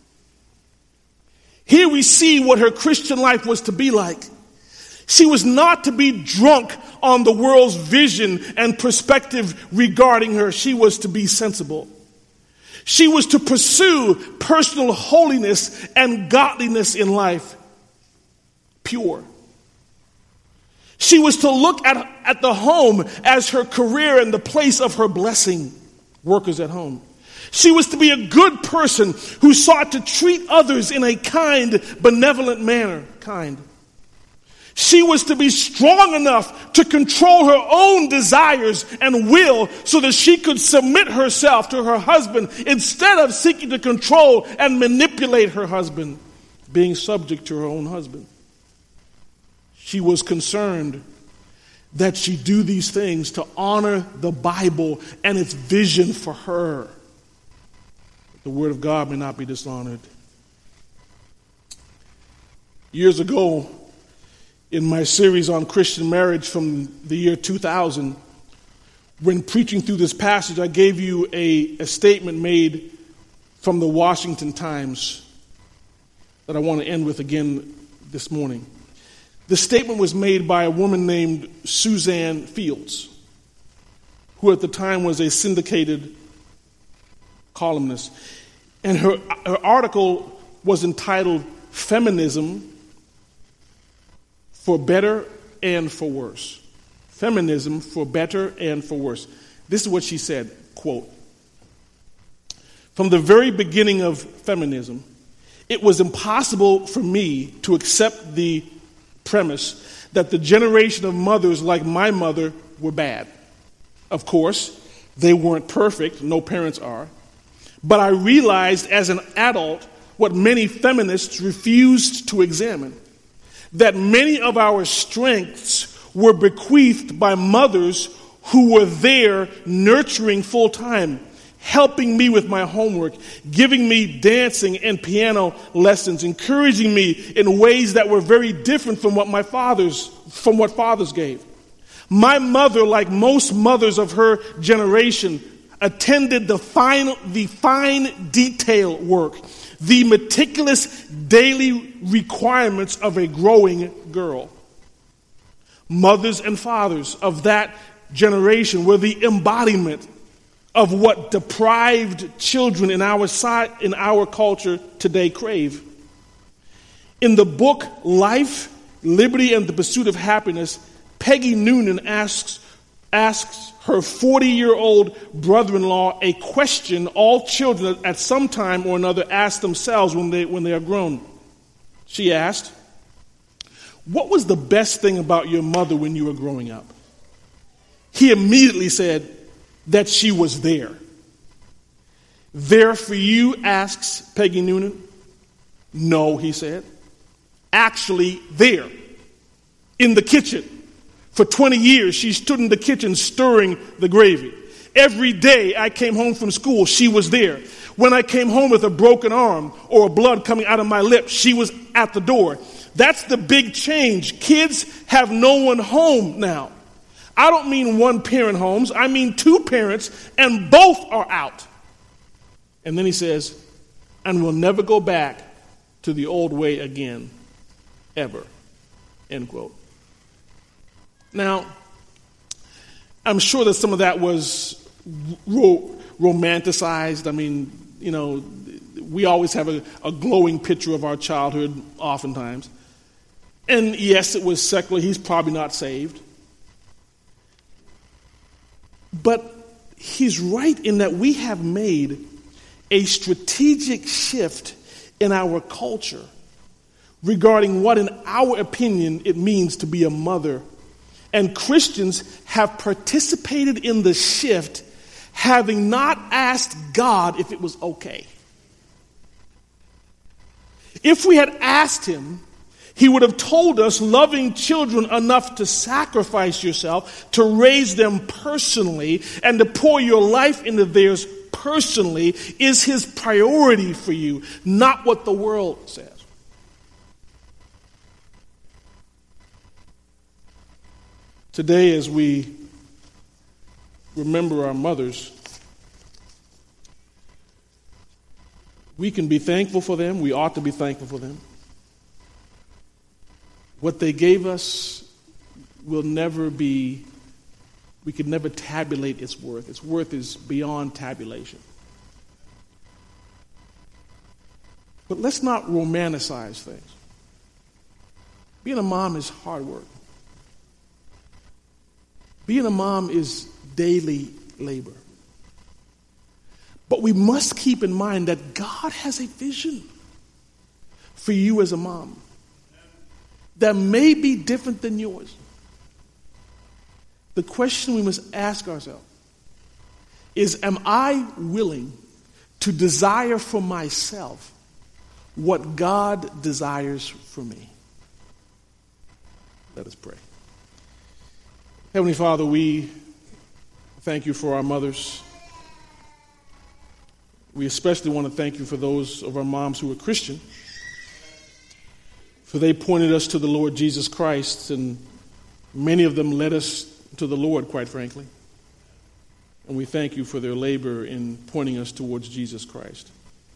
Here we see what her Christian life was to be like. She was not to be drunk on the world's vision and perspective regarding her. She was to be sensible. She was to pursue personal holiness and godliness in life. Pure. She was to look at the home as her career and the place of her blessing. Workers at home. She was to be a good person who sought to treat others in a kind, benevolent manner. Kind. She was to be strong enough to control her own desires and will so that she could submit herself to her husband instead of seeking to control and manipulate her husband, being subject to her own husband. She was concerned that she do these things to honor the Bible and its vision for her. The word of God may not be dishonored. Years ago, in my series on Christian marriage from the year 2000, when preaching through this passage, I gave you a statement made from the Washington Times that I want to end with again this morning. The statement was made by a woman named Suzanne Fields, who at the time was a syndicated columnist. And her article was entitled Feminism for Better and for Worse. Feminism for Better and for Worse. This is what she said, quote, "From the very beginning of feminism, it was impossible for me to accept the premise that the generation of mothers like my mother were bad. Of course, they weren't perfect, no parents are. But I realized as an adult what many feminists refused to examine, that many of our strengths were bequeathed by mothers who were there nurturing full time, helping me with my homework, giving me dancing and piano lessons, encouraging me in ways that were very different from what fathers gave. My mother, like most mothers of her generation, attended the fine detail work, the meticulous daily requirements of a growing girl. Mothers and fathers of that generation were the embodiment of what deprived children in our culture today crave. In the book Life, Liberty, and the Pursuit of Happiness, Peggy Noonan asks her 40-year-old brother-in-law a question all children at some time or another ask themselves when they are grown. She asked, "What was the best thing about your mother when you were growing up?" He immediately said that she was there. "There for you?" asks Peggy Noonan. "No," he said. "Actually there, in the kitchen. For 20 years, she stood in the kitchen stirring the gravy. Every day I came home from school, she was there. When I came home with a broken arm or blood coming out of my lip, she was at the door. That's the big change. Kids have no one home now. I don't mean one-parent homes. I mean two parents, and both are out." And then he says, "And we'll never go back to the old way again, ever." End quote. Now, I'm sure that some of that was romanticized. I mean, you know, we always have a glowing picture of our childhood oftentimes. And yes, it was secular. He's probably not saved. But he's right in that we have made a strategic shift in our culture regarding what, in our opinion, it means to be a mother. And Christians have participated in the shift, having not asked God if it was okay. If we had asked him, he would have told us loving children enough to sacrifice yourself, to raise them personally, and to pour your life into theirs personally is his priority for you, not what the world says. Today, as we remember our mothers, we can be thankful for them. We ought to be thankful for them. What they gave us will never be, we could never tabulate its worth. Its worth is beyond tabulation. But let's not romanticize things. Being a mom is hard work. Being a mom is daily labor. But we must keep in mind that God has a vision for you as a mom that may be different than yours. The question we must ask ourselves is, am I willing to desire for myself what God desires for me? Let us pray. Heavenly Father, we thank you for our mothers. We especially want to thank you for those of our moms who are Christian, for they pointed us to the Lord Jesus Christ, and many of them led us to the Lord, quite frankly. And we thank you for their labor in pointing us towards Jesus Christ.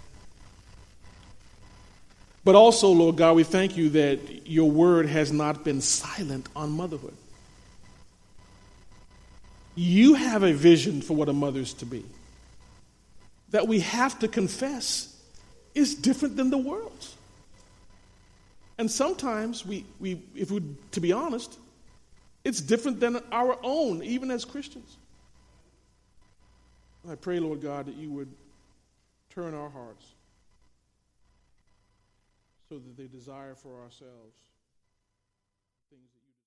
But also, Lord God, we thank you that your word has not been silent on motherhood. You have a vision for what a mother is to be that we have to confess is different than the world's. And sometimes if we, to be honest, it's different than our own, even as Christians. I pray, Lord God, that you would turn our hearts so that they desire for ourselves